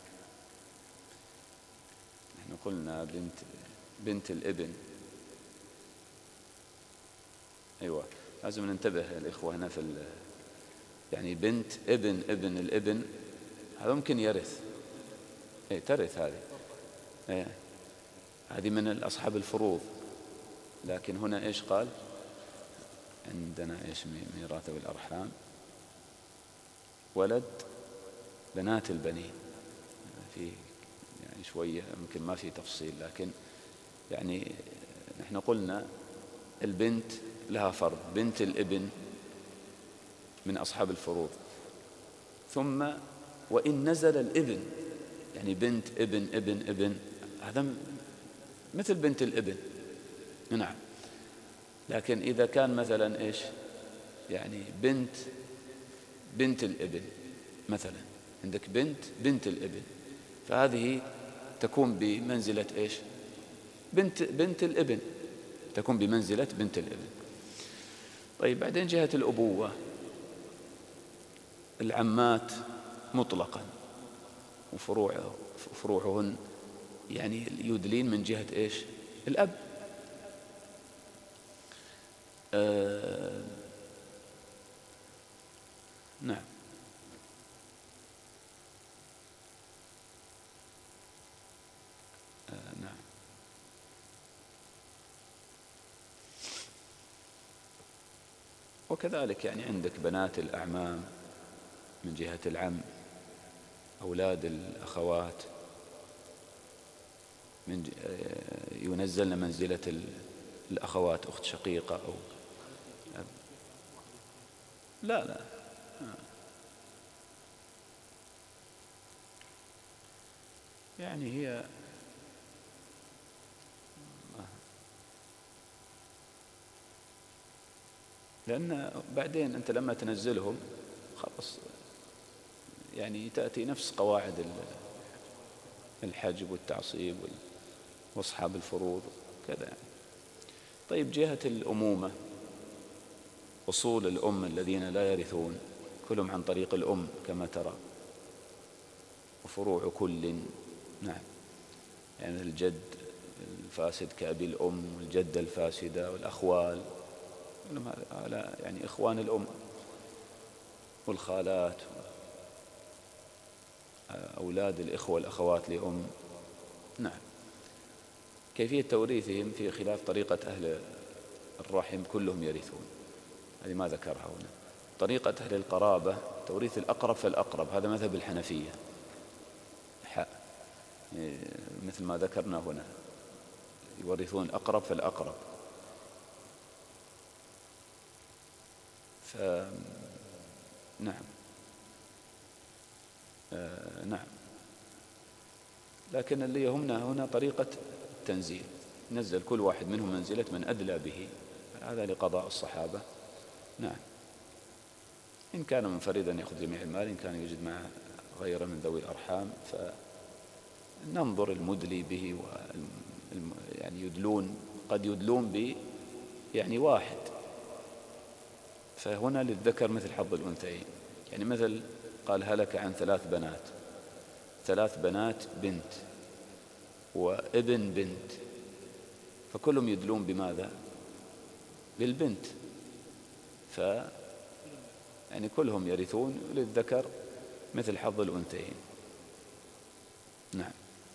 نحن قلنا بنت بنت الابن. أيوة لازم ننتبه الإخوة هنا في يعني بنت ابن ابن الابن هذا ممكن يرث. إيه ترث هذه. إيه هذه من أصحاب الفروض. لكن هنا إيش قال عندنا إيش ميراث الأرحام ولد بنات البنين. في يعني شوية يمكن ما في تفصيل، لكن يعني نحن قلنا البنت لها فرض، بنت الابن من أصحاب الفروض. ثم وإن نزل الابن يعني بنت ابن ابن ابن هذا مثل بنت الابن. نعم. لكن إذا كان مثلا إيش يعني بنت بنت الابن مثلا، عندك بنت بنت الابن، فهذه تكون بمنزلة إيش بنت بنت الابن، تكون بمنزلة بنت الابن. طيب بعدين جهة الأبوة العمات مطلقا وفروع فروعهن يعني يدلين من جهة إيش الأب. آه نعم. آه نعم. وكذلك يعني عندك بنات الأعمام من جهة العم، أولاد الأخوات من ينزلن منزلة الأخوات، أخت شقيقة أو لا لا يعني هي لأن بعدين أنت لما تنزلهم خلاص يعني تأتي نفس قواعد الحجب والتعصيب وأصحاب الفروض كذا يعني. طيب جهة الأمومة أصول الأم الذين لا يرثون كلهم عن طريق الأم كما ترى، وفروع كل نعم يعني الجد الفاسد كأبي الأم والجدة الفاسدة والأخوال كلهم هؤلاء يعني إخوان الأم والخالات أولاد الإخوة والأخوات لأم. نعم. كيفية توريثهم في خلاف طريقة أهل الرحم كلهم يرثون، هذه ما ذكرها هنا. طريقة أهل القرابة توريث الأقرب فالأقرب، هذا مذهب الحنفية مثل ما ذكرنا هنا، يورثون الأقرب فالأقرب. ف نعم آه نعم. لكن اللي يهمنا هنا طريقة التنزيل، نزل كل واحد منهم منزلة من أدلى به، هذا لقضاء الصحابة. نعم. إن كان منفردا يأخذ جميع المال، إن كان يوجد معه غيره من ذوي الأرحام فننظر المدلي به و يعني يدلون قد يدلون ب يعني واحد، فهنا للذكر مثل حظ الأنثيين. يعني مثل قال هلك عن ثلاث بنات، ثلاث بنات بنت وابن بنت، فكلهم يدلون بماذا؟ بالبنت، ف يعني كلهم يرثون للذكر مثل حظ الأنثيين. نعم.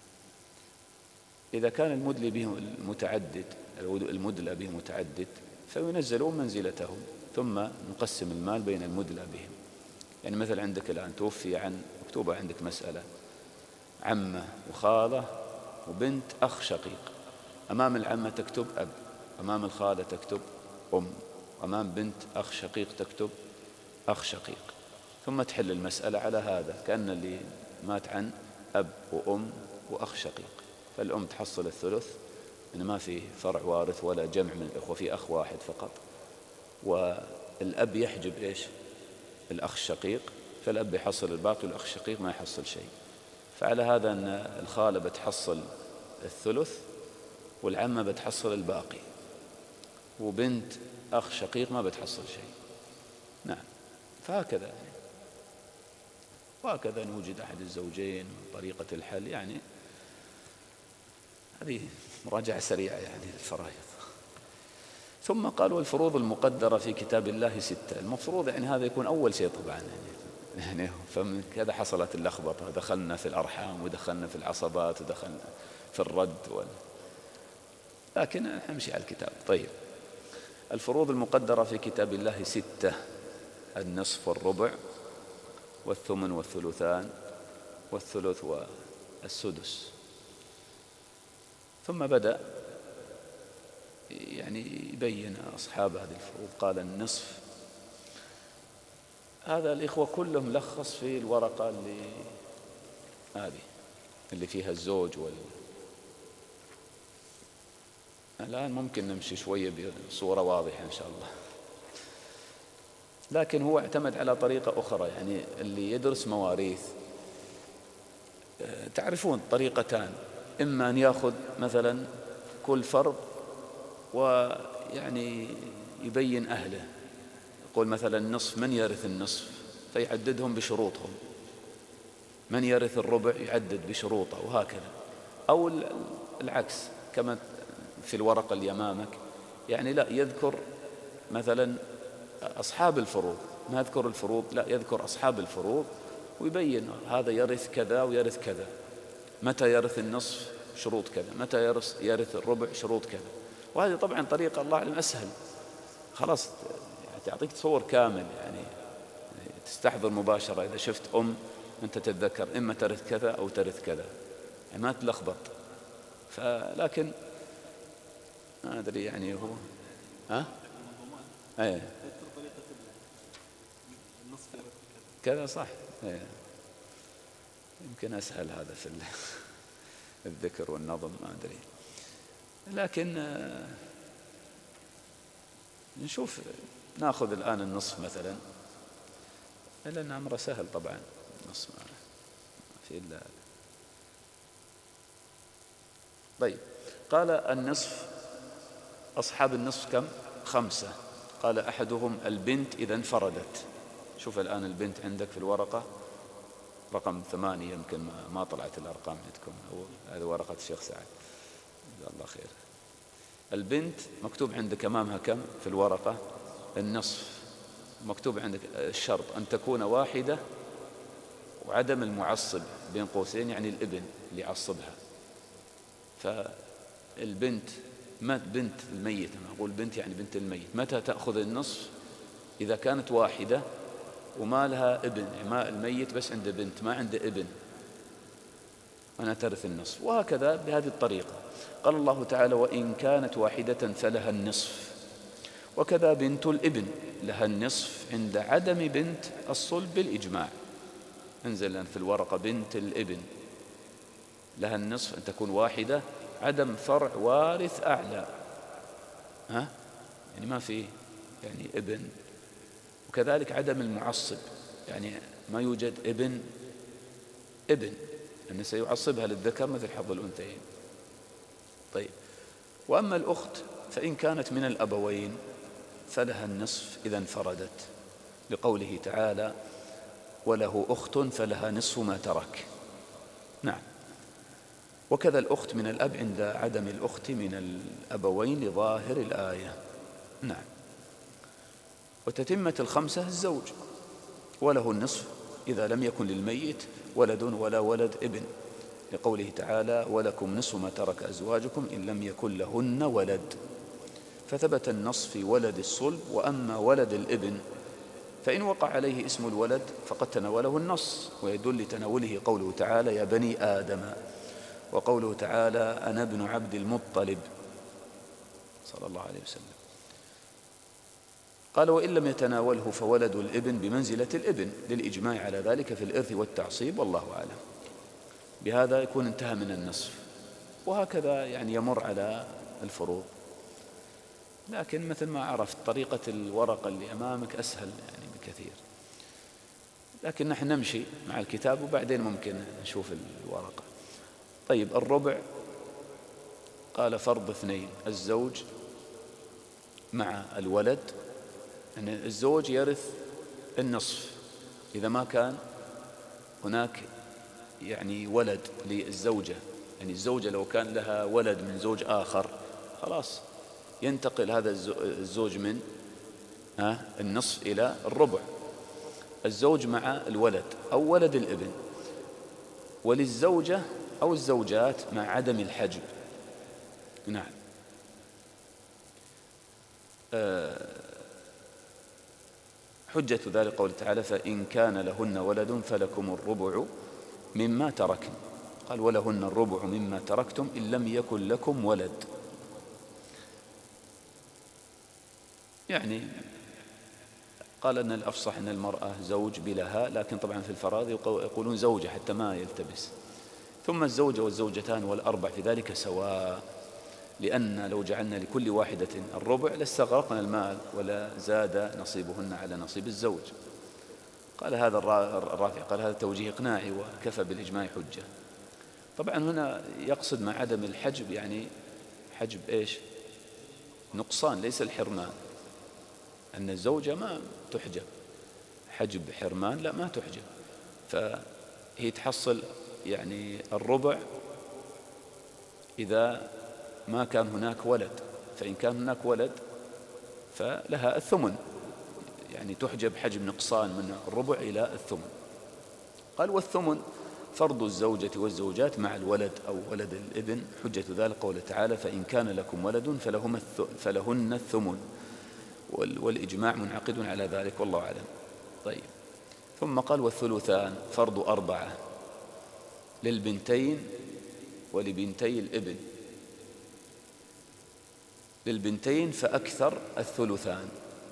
إذا كان المدلي به المتعدد المدلى به متعدد فينزلون منزلتهم، ثم نقسم المال بين المدلى بهم. يعني مثل عندك الآن توفي عن مكتوبة عندك مسألة عمة وخالة وبنت أخ شقيق، أمام العمة تكتب أب، أمام الخالة تكتب أم، أمام بنت أخ شقيق تكتب أخ شقيق، ثم تحل المسألة على هذا كأن اللي مات عن أب وأم وأخ شقيق، فالأم تحصل الثلث إن ما في فرع وارث ولا جمع من الإخوة، في أخ واحد فقط، والأب يحجب إيش الأخ الشقيق، فالأب يحصل الباقي والأخ الشقيق ما يحصل شيء. فعلى هذا أن الخالة بتحصل الثلث والعمة بتحصل الباقي، وبنت أخ شقيق ما بتحصل شيء. نعم. فهكذا يعني. وهكذا نوجد أحد الزوجين وطريقة الحل، يعني هذه مراجعة سريعة يعني الفرائض. ثم قال والفروض المقدرة في كتاب الله ستة. المفروض يعني هذا يكون أول شيء طبعا يعني, يعني فمن كذا حصلت اللخبطة، دخلنا في الأرحام ودخلنا في العصبات ودخلنا في الرد وال... لكن نمشي على الكتاب. طيب، الفروض المقدرة في كتاب الله ستة: النصف والربع والثمن والثلثان والثلث والسدس. ثم بدأ يعني يبين أصحاب هذه الفروض. قال النصف، هذا الإخوة كلهم لخص في الورقة اللي هذه اللي فيها الزوج وال... الآن ممكن نمشي شوية بصورة واضحة إن شاء الله، لكن هو اعتمد على طريقة أخرى. يعني اللي يدرس مواريث تعرفون طريقتان: إما أن يأخذ مثلا كل فرض ويعني يبين أهله، يقول مثلا النصف من يرث النصف فيعددهم بشروطهم، من يرث الربع يعدد بشروطه، وهكذا. أو العكس كما في الورقة اللي أمامك، يعني لا يذكر مثلا أصحاب الفروض، ما يذكر الفروض، لا يذكر أصحاب الفروض ويبين هذا يرث كذا ويرث كذا، متى يرث النصف شروط كذا، متى يرث, يرث الربع شروط كذا. وهذه طبعا طريقة الله أعلم أسهل، خلاص تعطيك تصور كامل، يعني تستحضر مباشرة. إذا شفت أم أنت تتذكر إما ترث كذا أو ترث كذا، يعني ما تلخبط. فلكن ما أدري يعني هو ها ايه كذا صح. ايه يمكن أسهل هذا في الذكر والنظم، ما أدري. لكن نشوف، ناخذ الآن النصف مثلا، لأن أمره سهل طبعا. النصف ما في إلا. طيب، قال النصف، أصحاب النصف كم؟ خمسة. قال أحدهم البنت إذا انفردت. شوف الآن البنت عندك في الورقة رقم ثمانية، يمكن ما طلعت الأرقام عندكم، أو هذه ورقة الشيخ سعد جزاه الله خير. البنت مكتوب عندك أمامها كم في الورقة؟ النصف. مكتوب عندك الشرط أن تكون واحدة وعدم المعصب بين قوسين، يعني الابن اللي يعصبها. فالبنت ما بنت الميت، أنا أقول بنت يعني بنت الميت، متى تأخذ النصف؟ إذا كانت واحدة وما لها ابن، يعني ما الميت بس عنده بنت ما عنده ابن، أنا ترث النصف. وهكذا بهذه الطريقة. قال الله تعالى وإن كانت واحدة فلها النصف، وكذا بنت الابن لها النصف عند عدم بنت الصلب بالإجماع. انزل في الورقة بنت الابن لها النصف أن تكون واحدة، عدم فرع وارث أعلى، ها يعني ما في يعني ابن. وكذلك عدم المعصب، يعني ما يوجد ابن ابن أن سيعصبها للذكر مثل حظ الأنثيين. طيب، وأما الأخت فإن كانت من الأبوين فلها النصف إذا انفردت، لقوله تعالى وله أخت فلها نصف ما ترك. نعم. وكذا الأخت من الأب عند عدم الأخت من الأبوين لظاهر الآية. نعم. وتتمة الخمسة الزوج، وله النصف إذا لم يكن للميت ولد ولا ولد ابن، لقوله تعالى ولكم نصف ما ترك أزواجكم إن لم يكن لهن ولد. فثبت النص في ولد الصلب. وأما ولد الابن فإن وقع عليه اسم الولد فقد تناوله النص، ويدل لتناوله قوله تعالى يا بني آدم، وقوله تعالى أنا ابن عبد المطلب صلى الله عليه وسلم. قال وإن لم يتناوله فولد الابن بمنزلة الابن، للإجماع على ذلك في الإرث والتعصيب، والله أعلم. بهذا يكون انتهى من النصف. وهكذا يعني يمر على الفروض. لكن مثل ما عرفت طريقة الورقة اللي أمامك أسهل يعني بكثير، لكن نحن نمشي مع الكتاب وبعدين ممكن نشوف الورقة. طيب، الربع قال فرض اثنين، الزوج مع الولد أن يعني الزوج يرث النصف إذا ما كان هناك يعني ولد للزوجة. يعني الزوجة لو كان لها ولد من زوج آخر خلاص ينتقل هذا الزوج من النصف إلى الربع. الزوج مع الولد أو ولد الابن. وللزوجة أو الزوجات مع عدم الحجب. نعم. حجة ذلك قول تعالى فإن كان لهن ولد فلكم الربع مما تركن. قال ولهن الربع مما تركتم إن لم يكن لكم ولد. يعني قال أن الأفصح أن المرأة زوج بلها، لكن طبعا في الفرائض يقولون زوجة حتى ما يلتبس. ثم الزوجة والزوجتان والأربع في ذلك سواء، لأن لو جعلنا لكل واحدة الربع لاستغرقنا المال ولا زاد نصيبهن على نصيب الزوج. قال هذا الرافع قال هذا توجيه إقناعي وكفى بالإجماع حجة. طبعا هنا يقصد مع عدم الحجب يعني حجب إيش؟ نقصان ليس الحرمان. أن الزوجة ما تحجب، حجب حرمان لا ما تحجب، فهي تحصل يعني الربع إذا ما كان هناك ولد. فإن كان هناك ولد فلها الثمن، يعني تحجب حجب نقصان من الربع إلى الثمن. قال والثمن فرض الزوجة والزوجات مع الولد أو ولد الابن. حجة ذلك قول تعالى فإن كان لكم ولد فلهن الثمن، والإجماع منعقد على ذلك والله أعلم. طيب ثم قال والثلثان فرض أربعة للبنتين ولبنتي الابن. للبنتين فأكثر الثلثان.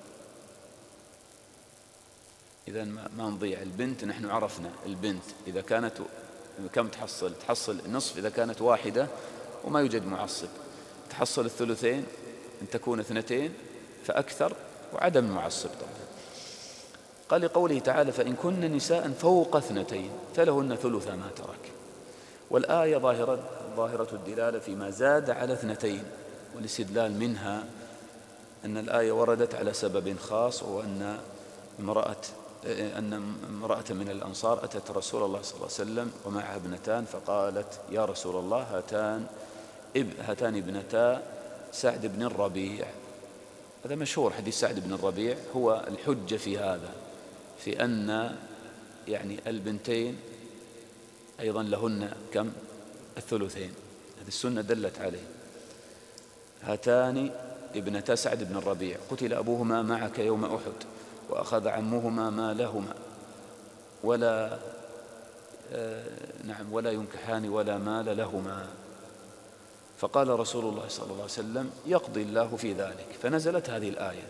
إذا ما نضيع البنت. نحن عرفنا البنت إذا كانت كم تحصل؟ تحصل النصف إذا كانت واحدة وما يوجد معصب. تحصل الثلثين أن تكون اثنتين فأكثر وعدم معصب طبعا. قال لقوله تعالى فإن كن نساء فوق اثنتين فلهن ثلث ما ترك. والآية ظاهرة, ظاهرة الدلالة فيما زاد على اثنتين، والاستدلال منها أن الآية وردت على سبب خاص، وأن امرأة أن امرأة من الأنصار أتت رسول الله صلى الله عليه وسلم ومعها ابنتان فقالت يا رسول الله هاتان هاتان ابنتا سعد بن الربيع. هذا مشهور حديث سعد بن الربيع، هو الحجة في هذا، في أن يعني البنتين أيضا لهن كم؟ الثلثين. هذه السنة دلت عليه. هاتان ابنتا سعد بن الربيع قتل أبوهما معك يوم أحد وأخذ عمهما مالهما ولا آه نعم ولا ينكحان ولا مال لهما. فقال رسول الله صلى الله عليه وسلم يقضي الله في ذلك. فنزلت هذه الآية،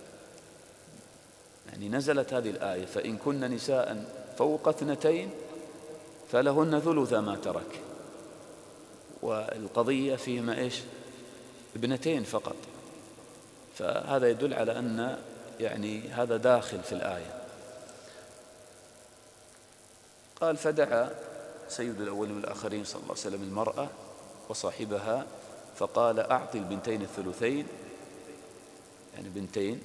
يعني نزلت هذه الآية فإن كن نساء فوق اثنتين فلهن ثلث ما ترك. والقضية فيهما إيش؟ ابنتين فقط. فهذا يدل على أن يعني هذا داخل في الآية. قال فدعا سيد الأولين والآخرين صلى الله عليه وسلم المرأة وصاحبها فقال أعطي البنتين الثلثين، يعني بنتين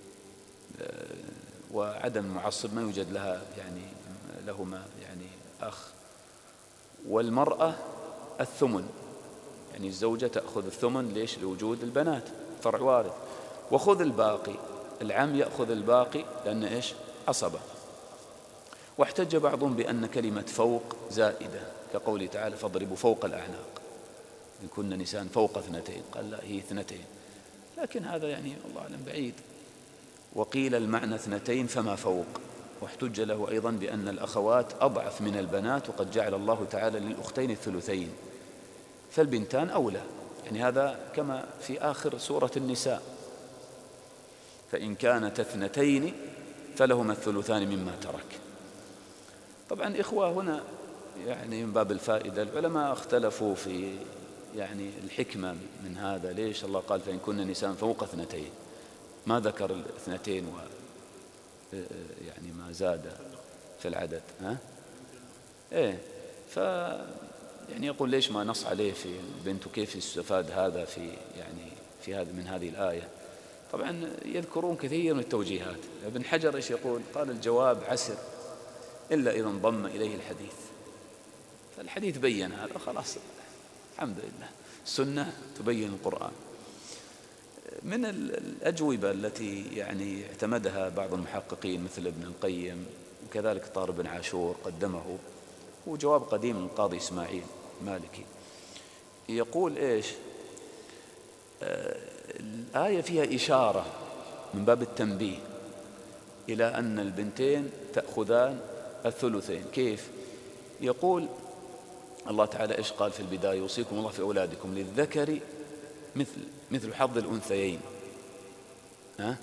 وعدم معصب ما يوجد لها يعني لهما يعني أخ، والمرأة الثمن، يعني الزوجة تأخذ الثمن ليش؟ لوجود البنات فرع وارث، وخذ الباقي. العم يأخذ الباقي لأن إيش؟ عصبة. واحتج بعضهم بأن كلمة فوق زائدة كقوله تعالى فاضربوا فوق الأعناق إن كن نساء فوق اثنتين. قال لا هي اثنتين، لكن هذا يعني الله أعلم بعيد. وقيل المعنى اثنتين فما فوق. واحتج له أيضا بأن الأخوات أضعف من البنات وقد جعل الله تعالى للأختين الثلثين فالبنتان أولى، يعني هذا كما في آخر سورة النساء فإن كانت اثنتين فلهما الثلثان مما ترك. طبعا إخوة هنا يعني من باب الفائدة العلماء اختلفوا في يعني الحكمة من هذا. ليش الله قال فإن كن نساء فوق اثنتين، ما ذكر الاثنتين و يعني ما زاد في العدد؟ ها ايه ف يعني يقول ليش ما نص عليه في البنت وكيف يستفاد هذا في يعني في هذا من هذه الآية؟ طبعا يذكرون كثير من التوجيهات. ابن حجر إيش يقول؟ قال الجواب عسر إلا إذا انضم إليه الحديث. فالحديث بين هذا خلاص الحمد لله، السنة تبين القرآن. من الأجوبة التي يعني اعتمدها بعض المحققين مثل ابن القيم وكذلك طارق بن عاشور قدمه، هو جواب قديم من القاضي إسماعيل مالكي. يقول إيش؟ آه الآية فيها إشارة من باب التنبيه إلى أن البنتين تأخذان الثلثين. كيف؟ يقول الله تعالى إيش قال في البداية؟ يوصيكم الله في أولادكم للذكر مثل مثل حظ الأنثيين. ها؟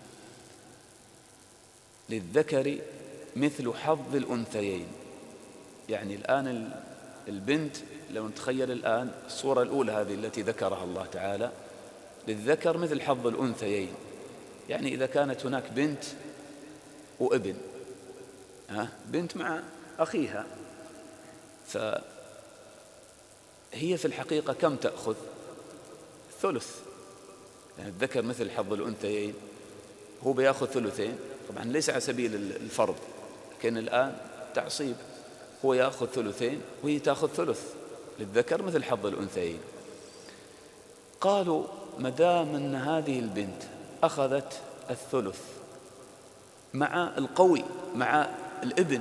للذكر مثل حظ الأنثيين. يعني الآن البنت لو نتخيل الآن الصورة الأولى هذه التي ذكرها الله تعالى، للذكر مثل حظ الأنثيين، يعني إذا كانت هناك بنت وابن، ها؟ بنت مع أخيها، فهي في الحقيقة كم تأخذ؟ ثلث. يعني الذكر مثل حظ الأنثيين، هو بيأخذ ثلثين، طبعا ليس على سبيل الفرض، لكن الآن تعصيب، هو يأخذ ثلثين وهي تأخذ ثلث، للذكر مثل حظ الأنثيين. قالوا مدام أن هذه البنت أخذت الثلث مع القوي مع الابن،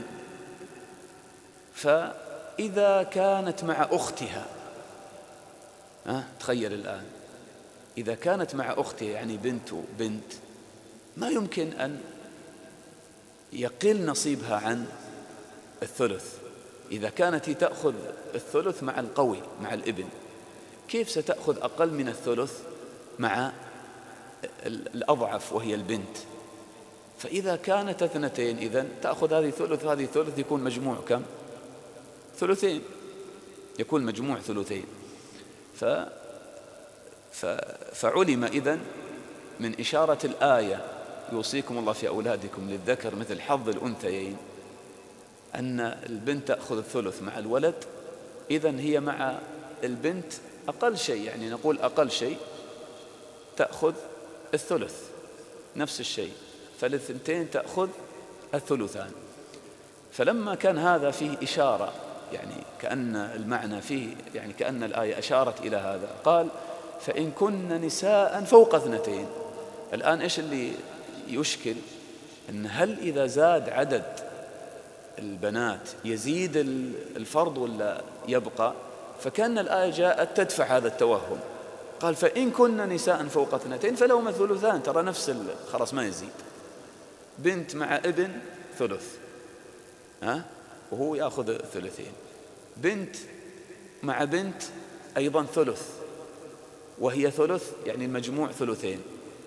فإذا كانت مع أختها، ها تخيل الآن إذا كانت مع أختها يعني بنت وبنت، ما يمكن أن يقل نصيبها عن الثلث. إذا كانت تأخذ الثلث مع القوي مع الابن، كيف ستأخذ أقل من الثلث مع الأضعف وهي البنت؟ فإذا كانت اثنتين إذن تأخذ هذه ثلث هذه ثلث، يكون مجموع كم؟ ثلثين، يكون مجموع ثلثين. ف... ف... فعلم إذن من إشارة الآية يوصيكم الله في أولادكم للذكر مثل حظ الأنثيين أن البنت تأخذ الثلث مع الولد، إذن هي مع البنت أقل شيء، يعني نقول أقل شيء تأخذ الثلث نفس الشيء، فالثنتين تأخذ الثلثان. فلما كان هذا فيه إشارة، يعني كأن المعنى فيه، يعني كأن الآية أشارت إلى هذا، قال فإن كن نساء فوق اثنتين. الآن إيش اللي يشكل؟ أن هل إذا زاد عدد البنات يزيد الفرض ولا يبقى؟ فكان الآية جاءت تدفع هذا التوهم، قال فإن كن نساء فوق اثنتين فلهما ثلثان، ترى نفس خلاص ما يزيد، بنت مع ابن ثلث، ها وهو يأخذ الثلثين، بنت مع بنت أيضا ثلث وهي ثلث، يعني المجموع ثلثين.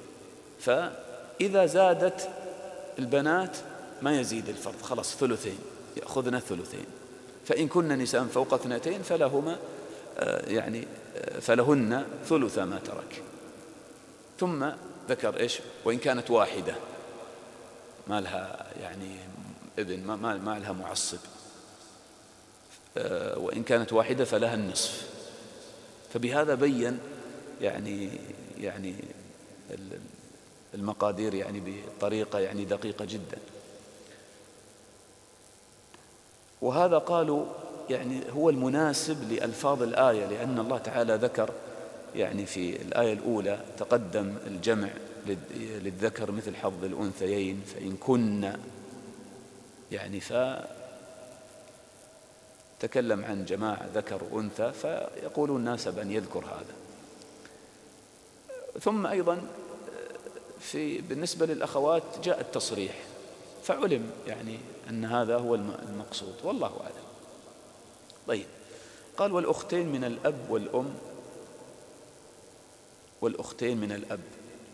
فإذا زادت البنات ما يزيد الفرض، خلاص ثلثين، يأخذنا الثلثين. فإن كن نساء فوق اثنتين فلهما يعني فلهن ثلث ما ترك. ثم ذكر إيش؟ وإن كانت واحدة ما لها يعني ابن، ما, ما لها معصب، وإن كانت واحدة فلها النصف. فبهذا بين يعني يعني المقادير يعني بطريقة يعني دقيقة جدا. وهذا قالوا يعني هو المناسب لألفاظ الآية، لأن الله تعالى ذكر يعني في الآية الأولى تقدم الجمع للذكر مثل حظ الأنثيين، فإن كن يعني فتكلم عن جماعة ذكر وأنثى، فيقولون ناسب أن يذكر هذا. ثم أيضا في بالنسبة للأخوات جاء التصريح، فعلم يعني أن هذا هو المقصود، والله أعلم. طيب، قال والأختين من الأب والأم، والأختين من الأب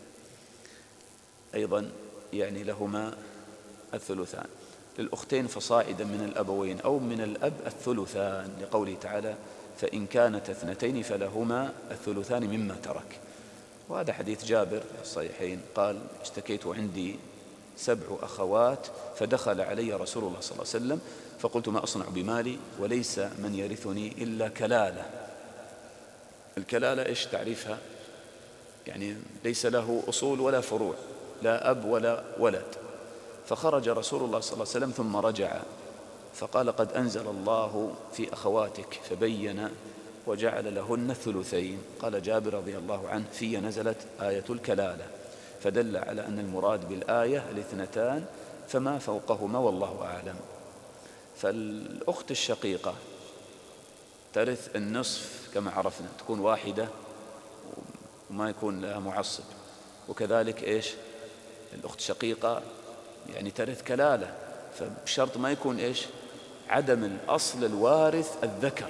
أيضا يعني لهما الثلثان، للأختين فصاعدا من الأبوين أو من الأب الثلثان، لقوله تعالى فإن كانت اثنتين فلهما الثلثان مما ترك. وهذا حديث جابر في الصحيحين قال اشتكيت عندي سبع أخوات فدخل علي رسول الله صلى الله عليه وسلم فقلت ما أصنع بمالي وليس من يرثني إلا كلالة. الكلالة إيش تعريفها؟ يعني ليس له أصول ولا فروع، لا أب ولا ولد. فخرج رسول الله صلى الله عليه وسلم ثم رجع فقال: قد أنزل الله في أخواتك، فبين وجعل لهن الثلثين. قال جابر رضي الله عنه: في نزلت آية الكلالة، فدل على أن المراد بالآية الاثنتان فما فوقهما والله أعلم. فالأخت الشقيقة ترث النصف كما عرفنا، تكون واحدة وما يكون لها معصب. وكذلك إيش الأخت الشقيقة يعني ترث كلالة، فبشرط ما يكون إيش عدم الأصل الوارث الذكر،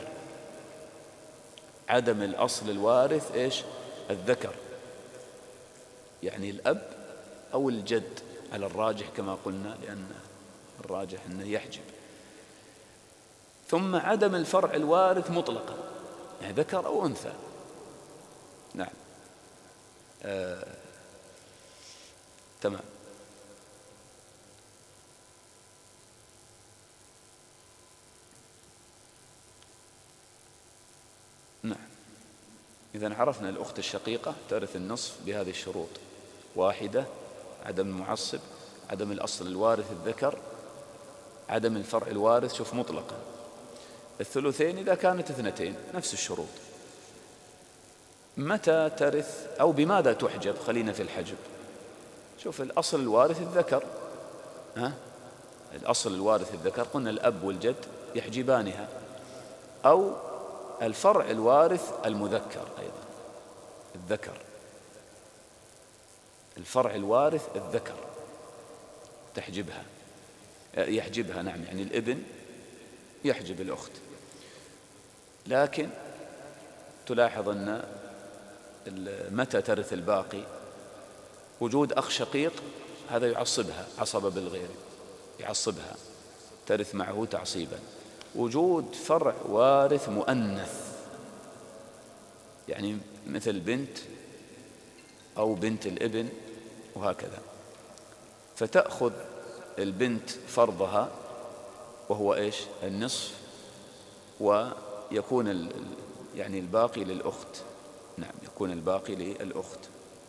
عدم الأصل الوارث إيش الذكر، يعني الأب أو الجد على الراجح كما قلنا، لأن الراجح أنه يحجب. ثم عدم الفرع الوارث مطلقا، يعني ذكر أو أنثى. نعم. آه. تمام. نعم. إذن عرفنا الأخت الشقيقة ترث النصف بهذه الشروط: واحدة، عدم المعصب، عدم الأصل الوارث الذكر، عدم الفرع الوارث شوف مطلقا. الثلثين إذا كانت اثنتين نفس الشروط. متى ترث أو بماذا تحجب؟ خلينا في الحجب. شوف الأصل الوارث الذكر، ها؟ الأصل الوارث الذكر قلنا الأب والجد يحجبانها، أو الفرع الوارث المذكر أيضا الذكر، الفرع الوارث الذكر تحجبها يحجبها. نعم، يعني الابن يحجب الأخت. لكن تلاحظ أن متى ترث الباقي؟ وجود أخ شقيق هذا يعصبها عصب بالغير، يعصبها ترث معه تعصيبا. وجود فرع وارث مؤنث، يعني مثل بنت أو بنت الابن وهكذا، فتأخذ البنت فرضها وهو إيش النصف، ويكون يعني الباقي للأخت. نعم، يكون الباقي للأخت.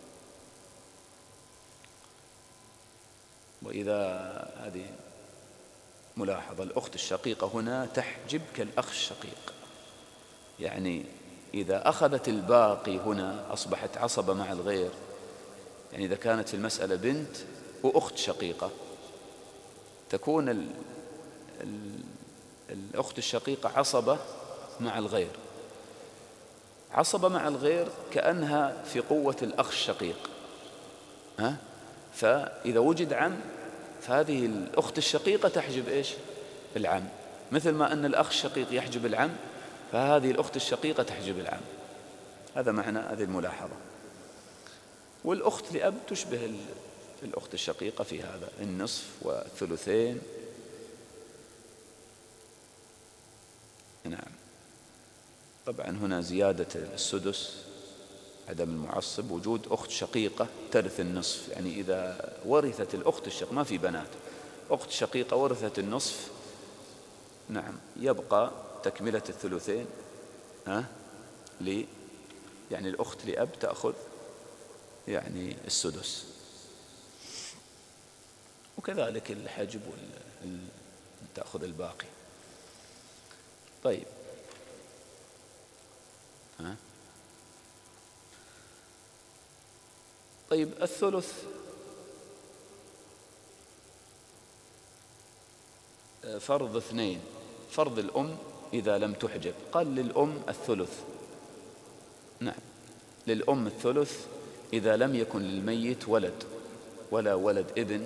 وإذا هذه ملاحظة، الأخت الشقيقة هنا تحجب كالأخ الشقيق، يعني إذا أخذت الباقي هنا أصبحت عصبة مع الغير. يعني إذا كانت في المسألة بنت وأخت شقيقة تكون ال ال الأخت الشقيقة عصبة مع الغير، عصبة مع الغير كأنها في قوة الأخ الشقيق، ها؟ فإذا وجد عم فهذه الأخت الشقيقة تحجب إيش العم، مثل ما أن الأخ الشقيق يحجب العم فهذه الأخت الشقيقة تحجب العم. هذا معنى هذه الملاحظة. والأخت لأب تشبه الأخت الشقيقة في هذا، النصف والثلثين. نعم. طبعا هنا زيادة السدس، عدم المعصب، وجود أخت شقيقة ترث النصف، يعني إذا ورثت الأخت الشقيقة، ما في بنات، أخت شقيقة ورثت النصف، نعم، يبقى تكملة الثلثين، ها لي يعني الأخت لأب تأخذ يعني السدس، وكذلك الحجب وال... تأخذ الباقي. طيب، ها طيب الثلث فرض اثنين، فرض الأم إذا لم تحجب، قال للأم الثلث. نعم، للأم الثلث إذا لم يكن للميت ولد ولا ولد ابن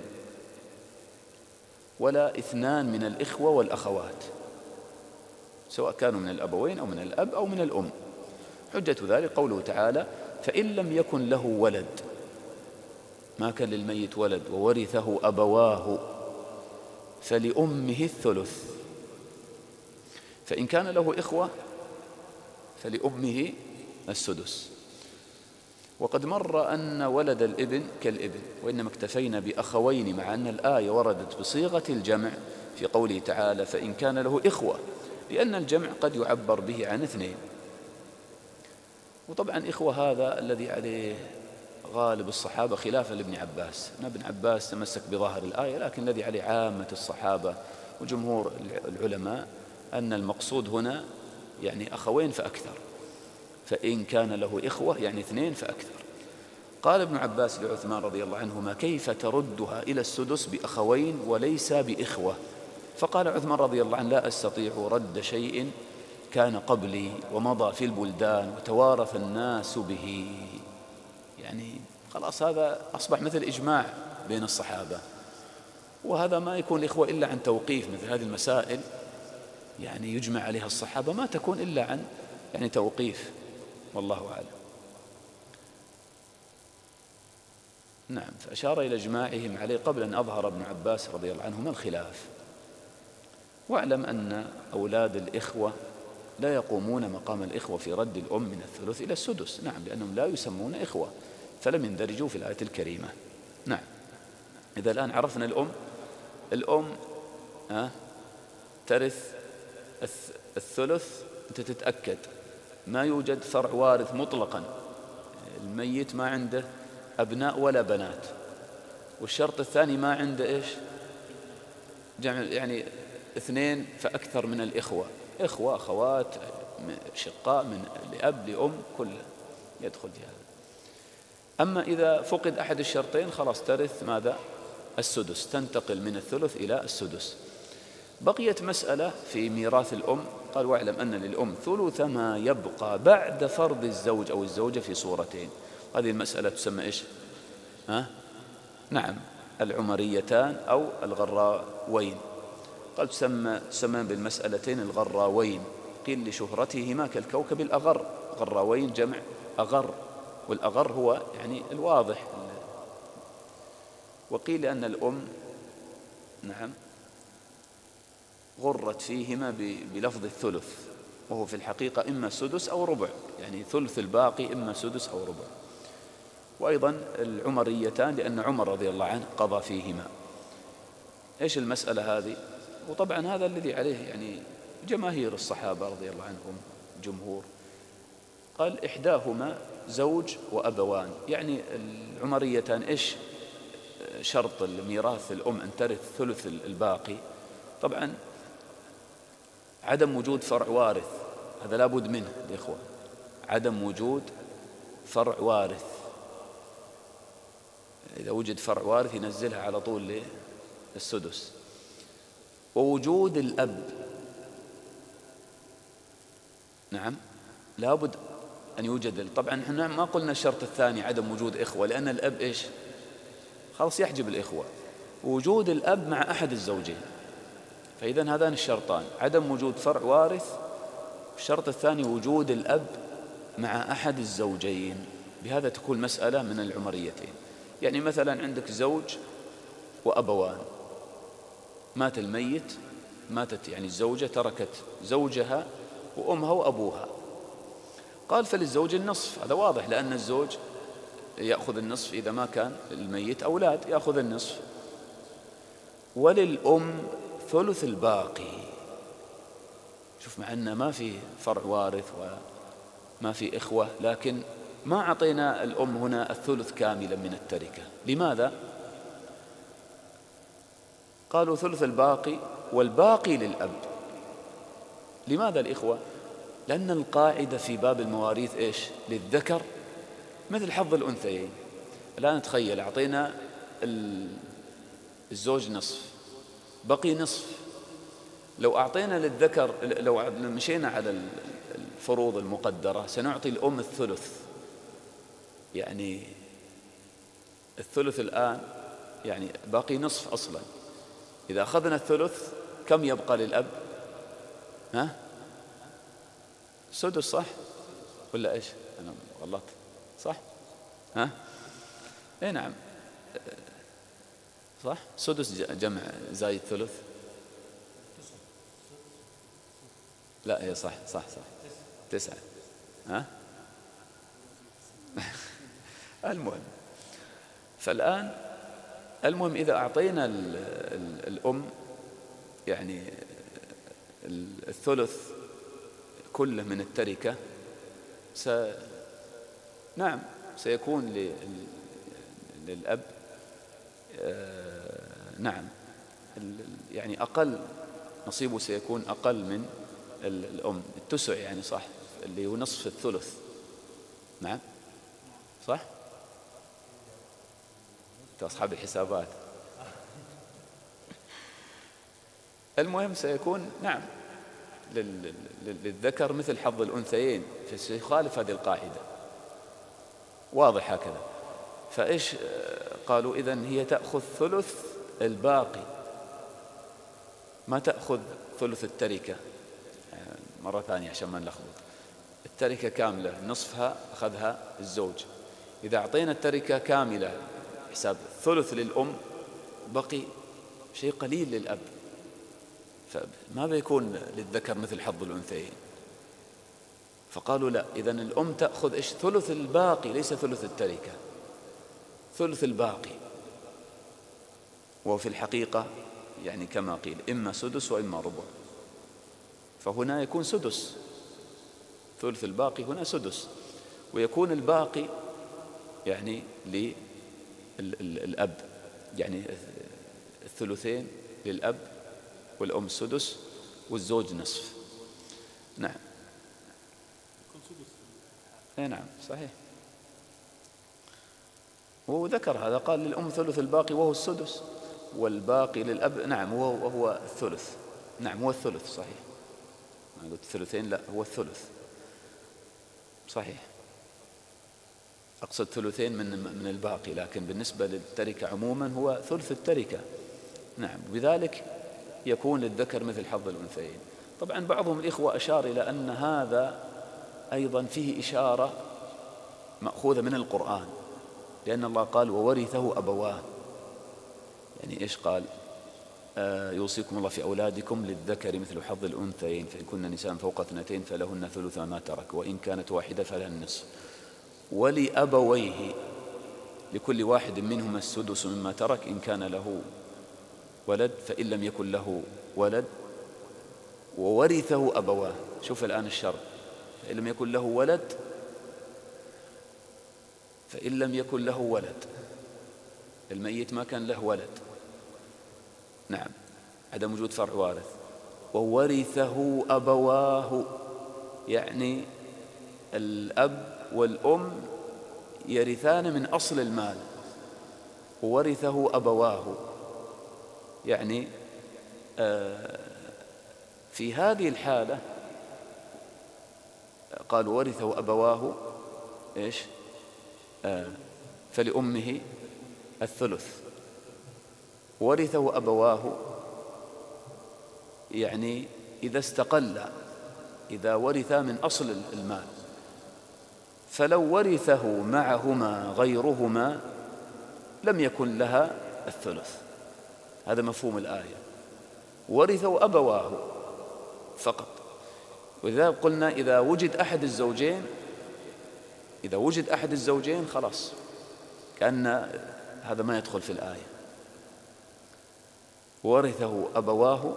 ولا اثنان من الإخوة والأخوات، سواء كانوا من الأبوين أو من الأب أو من الأم. حجة ذلك قوله تعالى: فإن لم يكن له ولد، ما كان للميت ولد وورثه أبواه فلأمه الثلث، فإن كان له إخوة فلأمه السدس. وقد مر أن ولد الابن كالابن، وإنما اكتفينا بأخوين، مع أن الآية وردت بصيغة الجمع في قوله تعالى: فإن كان له إخوة، لأن الجمع قد يعبر به عن اثنين. وطبعا إخوة هذا الذي عليه غالب الصحابة خلافا لابن عباس. ابن عباس تمسك بظاهر الآية، لكن الذي عليه عامة الصحابة وجمهور العلماء أن المقصود هنا يعني أخوين فأكثر، فإن كان له إخوة يعني اثنين فأكثر. قال ابن عباس لعثمان رضي الله عنهما: كيف تردها إلى السدس بأخوين وليس بإخوة؟ فقال عثمان رضي الله عنه: لا أستطيع رد شيء كان قبلي ومضى في البلدان وتوارث الناس به. يعني خلاص هذا أصبح مثل إجماع بين الصحابة، وهذا ما يكون إخوة إلا عن توقيف. مثل هذه المسائل يعني يجمع عليها الصحابة ما تكون إلا عن يعني توقيف، والله أعلم. نعم، فأشار إلى إجماعهم عليه قبل أن أظهر ابن عباس رضي الله عنهما الخلاف. واعلم أن أولاد الإخوة لا يقومون مقام الإخوة في رد الأم من الثلث إلى السدس، نعم، لأنهم لا يسمون إخوة فلم يندرجوا في الآية الكريمة. نعم. إذا الآن عرفنا الأم، الأم أه ترث الثلث. أنت تتأكد ما يوجد فرع وارث مطلقا، الميت ما عنده أبناء ولا بنات. والشرط الثاني ما عنده إيش؟ جمع، يعني اثنين فأكثر من الإخوة، إخوة أخوات شقاء من لأب لأم كله يدخل في هذا. أما إذا فقد أحد الشرطين خلاص ترث ماذا؟ السدس، تنتقل من الثلث إلى السدس. بقيت مسألة في ميراث الأم. قال: واعلم أن للأم ثلث ما يبقى بعد فرض الزوج أو الزوجة في صورتين. هذه المسألة تسمى إيش؟ ها؟ نعم، العمريتان أو الغراوين. قال تسمى تسمى بالمسألتين الغراوين. قيل لشهرتهما كالكوكب الأغر. غراوين جمع أغر، والأغر هو يعني الواضح. وقيل لأن الأم نعم غرت فيهما بلفظ الثلث، وهو في الحقيقة إما سدس أو ربع، يعني ثلث الباقي إما سدس أو ربع. وأيضا العمريتان لأن عمر رضي الله عنه قضى فيهما. إيش المسألة هذه؟ وطبعا هذا الذي عليه يعني جماهير الصحابة رضي الله عنهم جمهور. قال: إحداهما زوج وأبوان. يعني العمريتان إيش شرط الميراث الأم أن ترث ثلث الباقي؟ طبعا عدم وجود فرع وارث، هذا لا بد منه الإخوة، عدم وجود فرع وارث. إذا وجد فرع وارث ينزلها على طول للسدس. ووجود الأب، نعم لا بد أن يوجد. طبعا نحن ما قلنا الشرط الثاني عدم وجود إخوة، لأن الأب إيش خلاص يحجب الإخوة. وجود الأب مع أحد الزوجين. فإذا هذان الشرطان، عدم وجود فرع وارث، الشرط الثاني وجود الأب مع أحد الزوجين. بهذا تكون مسألة من العمريتين. يعني مثلا عندك زوج وأبوان، مات الميت، ماتت يعني الزوجة تركت زوجها وأمها وأبوها. قال: فللزوج النصف. هذا واضح، لأن الزوج يأخذ النصف إذا ما كان الميت أولاد، يأخذ النصف. وللأم ثلث الباقي. شوف، مع أن ما في فرع وارث وما في إخوة، لكن ما أعطينا الأم هنا الثلث كاملا من التركة. لماذا؟ قالوا ثلث الباقي والباقي للأب. لماذا الإخوة؟ لأن القاعدة في باب المواريث إيش؟ للذكر مثل حظ الأنثيين. الآن تخيل أعطينا الزوج نصف، بقي نصف. لو أعطينا للذكر، لو مشينا على الفروض المقدرة سنعطي الأم الثلث. يعني الثلث الآن يعني باقي نصف أصلا. إذا أخذنا الثلث كم يبقى للأب؟ ها؟ سدس، صح ولا إيش؟ أنا غلطت، صح؟ ها؟ إيه نعم صح، سدس جمع زايد ثلث. لا هي صح صح صح تسعة. ها؟ المهم، فالآن المهم إذا أعطينا الأم يعني الثلث كله من التركة س... نعم سيكون للأب آه نعم يعني أقل نصيبه سيكون أقل من الأم، التسع يعني صح، اللي هو نصف الثلث. نعم صح، أنت أصحاب الحسابات. المهم سيكون نعم للذكر مثل حظ الأنثيين، فسيخالف هذه القاعدة، واضح هكذا. فإيش قالوا؟ إذن هي تأخذ ثلث الباقي، ما تأخذ ثلث التركة. مرة ثانية عشان ما نلخبط، التركة كاملة نصفها أخذها الزوج، إذا أعطينا التركة كاملة حساب ثلث للأم بقي شيء قليل للأب، فما بيكون للذكر مثل حظ الأنثيين. فقالوا لا، إذن الأم تأخذ إيش؟ ثلث الباقي، ليس ثلث التركة، ثلث الباقي. وفي الحقيقة يعني كما قيل إما سدس وإما ربع، فهنا يكون سدس، ثلث الباقي هنا سدس، ويكون الباقي يعني للأب، يعني الثلثين للأب والأم سدس والزوج نصف. نعم اي نعم صحيح، وهو ذكر هذا، قال للأم ثلث الباقي وهو السدس، والباقي للأب نعم وهو الثلث. نعم هو الثلث صحيح، ما قلت الثلثين، لا هو الثلث صحيح، أقصد ثلثين من من الباقي، لكن بالنسبة للتركة عموما هو ثلث التركة. نعم، بذلك يكون للذكر مثل حظ الأنثيين. طبعا بعضهم الإخوة أشار إلى أن هذا أيضا فيه إشارة مأخوذة من القرآن، لأن الله قال وورثه أبواه، يعني إيش قال؟ آه يوصيكم الله في أولادكم للذكر مثل حظ الأنثيين، فإن كن نساء فوق اثنتين فلهن ثلث ما ترك، وإن كانت واحدة فلها النصف، ولأبويه لكل واحد منهما السدس مما ترك إن كان له ولد، فإن لم يكن له ولد وورثه أبواه. شوف الآن الشرط، فإن لم يكن له ولد، فإن لم يكن له ولد، الميت ما كان له ولد، نعم، عدم وجود فرع وارث، وورثه أبواه، يعني الأب والأم يرثان من أصل المال، وورثه أبواه يعني آه في هذه الحالة قال ورثه أبواه إيش؟ آه فلأمه الثلث، ورثه أبواه يعني إذا استقل، إذا ورثا من أصل المال، فلو ورثه معهما غيرهما لم يكن لها الثلث. هذا مفهوم الآية، ورثه أبواه فقط. وإذا قلنا إذا وجد أحد الزوجين، إذا وجد أحد الزوجين خلاص كأن هذا ما يدخل في الآية، ورثه أبواه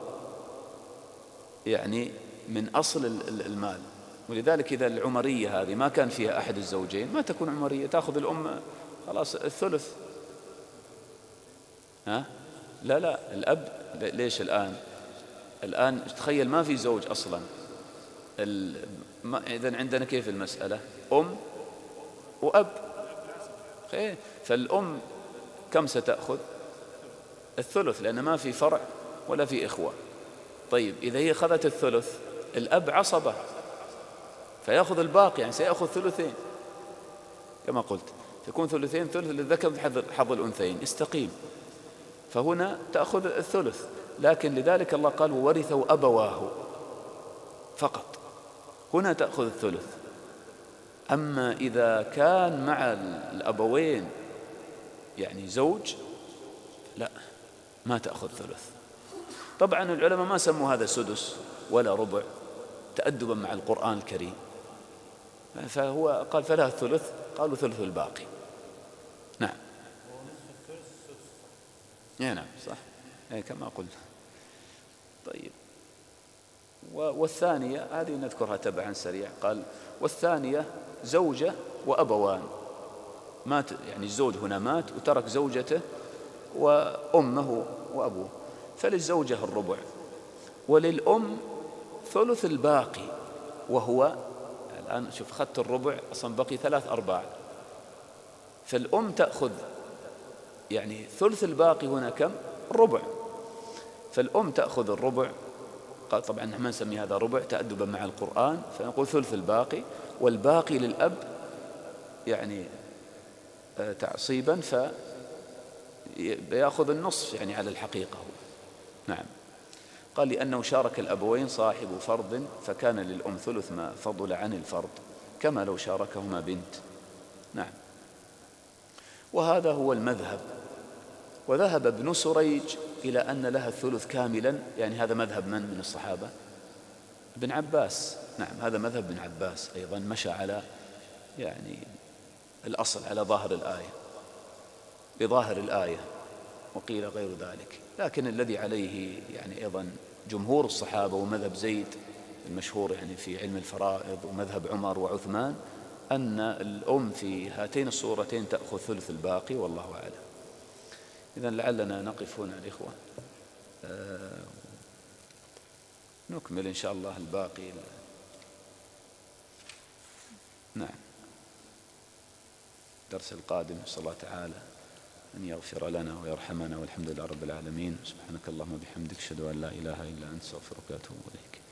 يعني من أصل المال. ولذلك إذا العمرية هذه ما كان فيها أحد الزوجين ما تكون عمرية، تأخذ الأم خلاص الثلث. ها؟ لا لا الأب ليش الآن؟ الآن تخيل ما في زوج أصلا، إذن عندنا كيف المسألة؟ أم وأب، فالأم كم ستأخذ؟ الثلث، لأن ما في فرع ولا في إخوة. طيب إذا هي أخذت الثلث، الأب عصبة فيأخذ الباقي، يعني سيأخذ ثلثين كما قلت، تكون ثلثين، ثلث للذكر حظ الأنثيين، استقيم. فهنا تأخذ الثلث، لكن لذلك الله قال وورثه أبواه فقط، هنا تأخذ الثلث. أما إذا كان مع الأبوين يعني زوج لا، ما تأخذ ثلث. طبعا العلماء ما سموا هذا سدس ولا ربع تأدبا مع القرآن الكريم، فهو قال فلها الثلث، قالوا ثلث الباقي. نعم يا نعم صح كما قلت. طيب والثانية هذه نذكرها تبعا سريع، قال والثانية زوجة وأبوان، مات يعني الزوج هنا مات وترك زوجته وأمه وأبوه، فللزوجة الربع، وللأم ثلث الباقي، وهو الآن شوف أخذت الربع أصلا بقي ثلاث أرباع، فالأم تأخذ يعني ثلث الباقي هنا كم؟ الربع، فالأم تأخذ الربع. قال طبعا ما نسمي هذا ربع تأدبا مع القرآن، فنقول ثلث الباقي، والباقي للأب يعني تعصيبا فيأخذ النصف يعني على الحقيقة. نعم. قال لأنه شارك الأبوين صاحب فرض فكان للأم ثلث ما فضل عن الفرض كما لو شاركهما بنت. نعم. وهذا هو المذهب. وذهب ابن سريج إلى أن لها الثلث كاملا، يعني هذا مذهب من من الصحابة؟ ابن عباس. نعم هذا مذهب ابن عباس أيضا، مشى على يعني الأصل على ظاهر الآية بظاهر الآية، وقيل غير ذلك، لكن الذي عليه يعني أيضا جمهور الصحابة ومذهب زيد المشهور يعني في علم الفرائض ومذهب عمر وعثمان أن الأم في هاتين الصورتين تأخذ ثلث الباقي، والله أعلم. إذن لعلنا نقف هنا الإخوة، آه نكمل إن شاء الله الباقي. نعم. الدرس القادم نسأل الله تعالى أن يغفر لنا ويرحمنا، والحمد لله رب العالمين. سبحانك اللهم وبحمدك أشهد أن لا إله إلا أنت أستغفرك وأتوب إليك.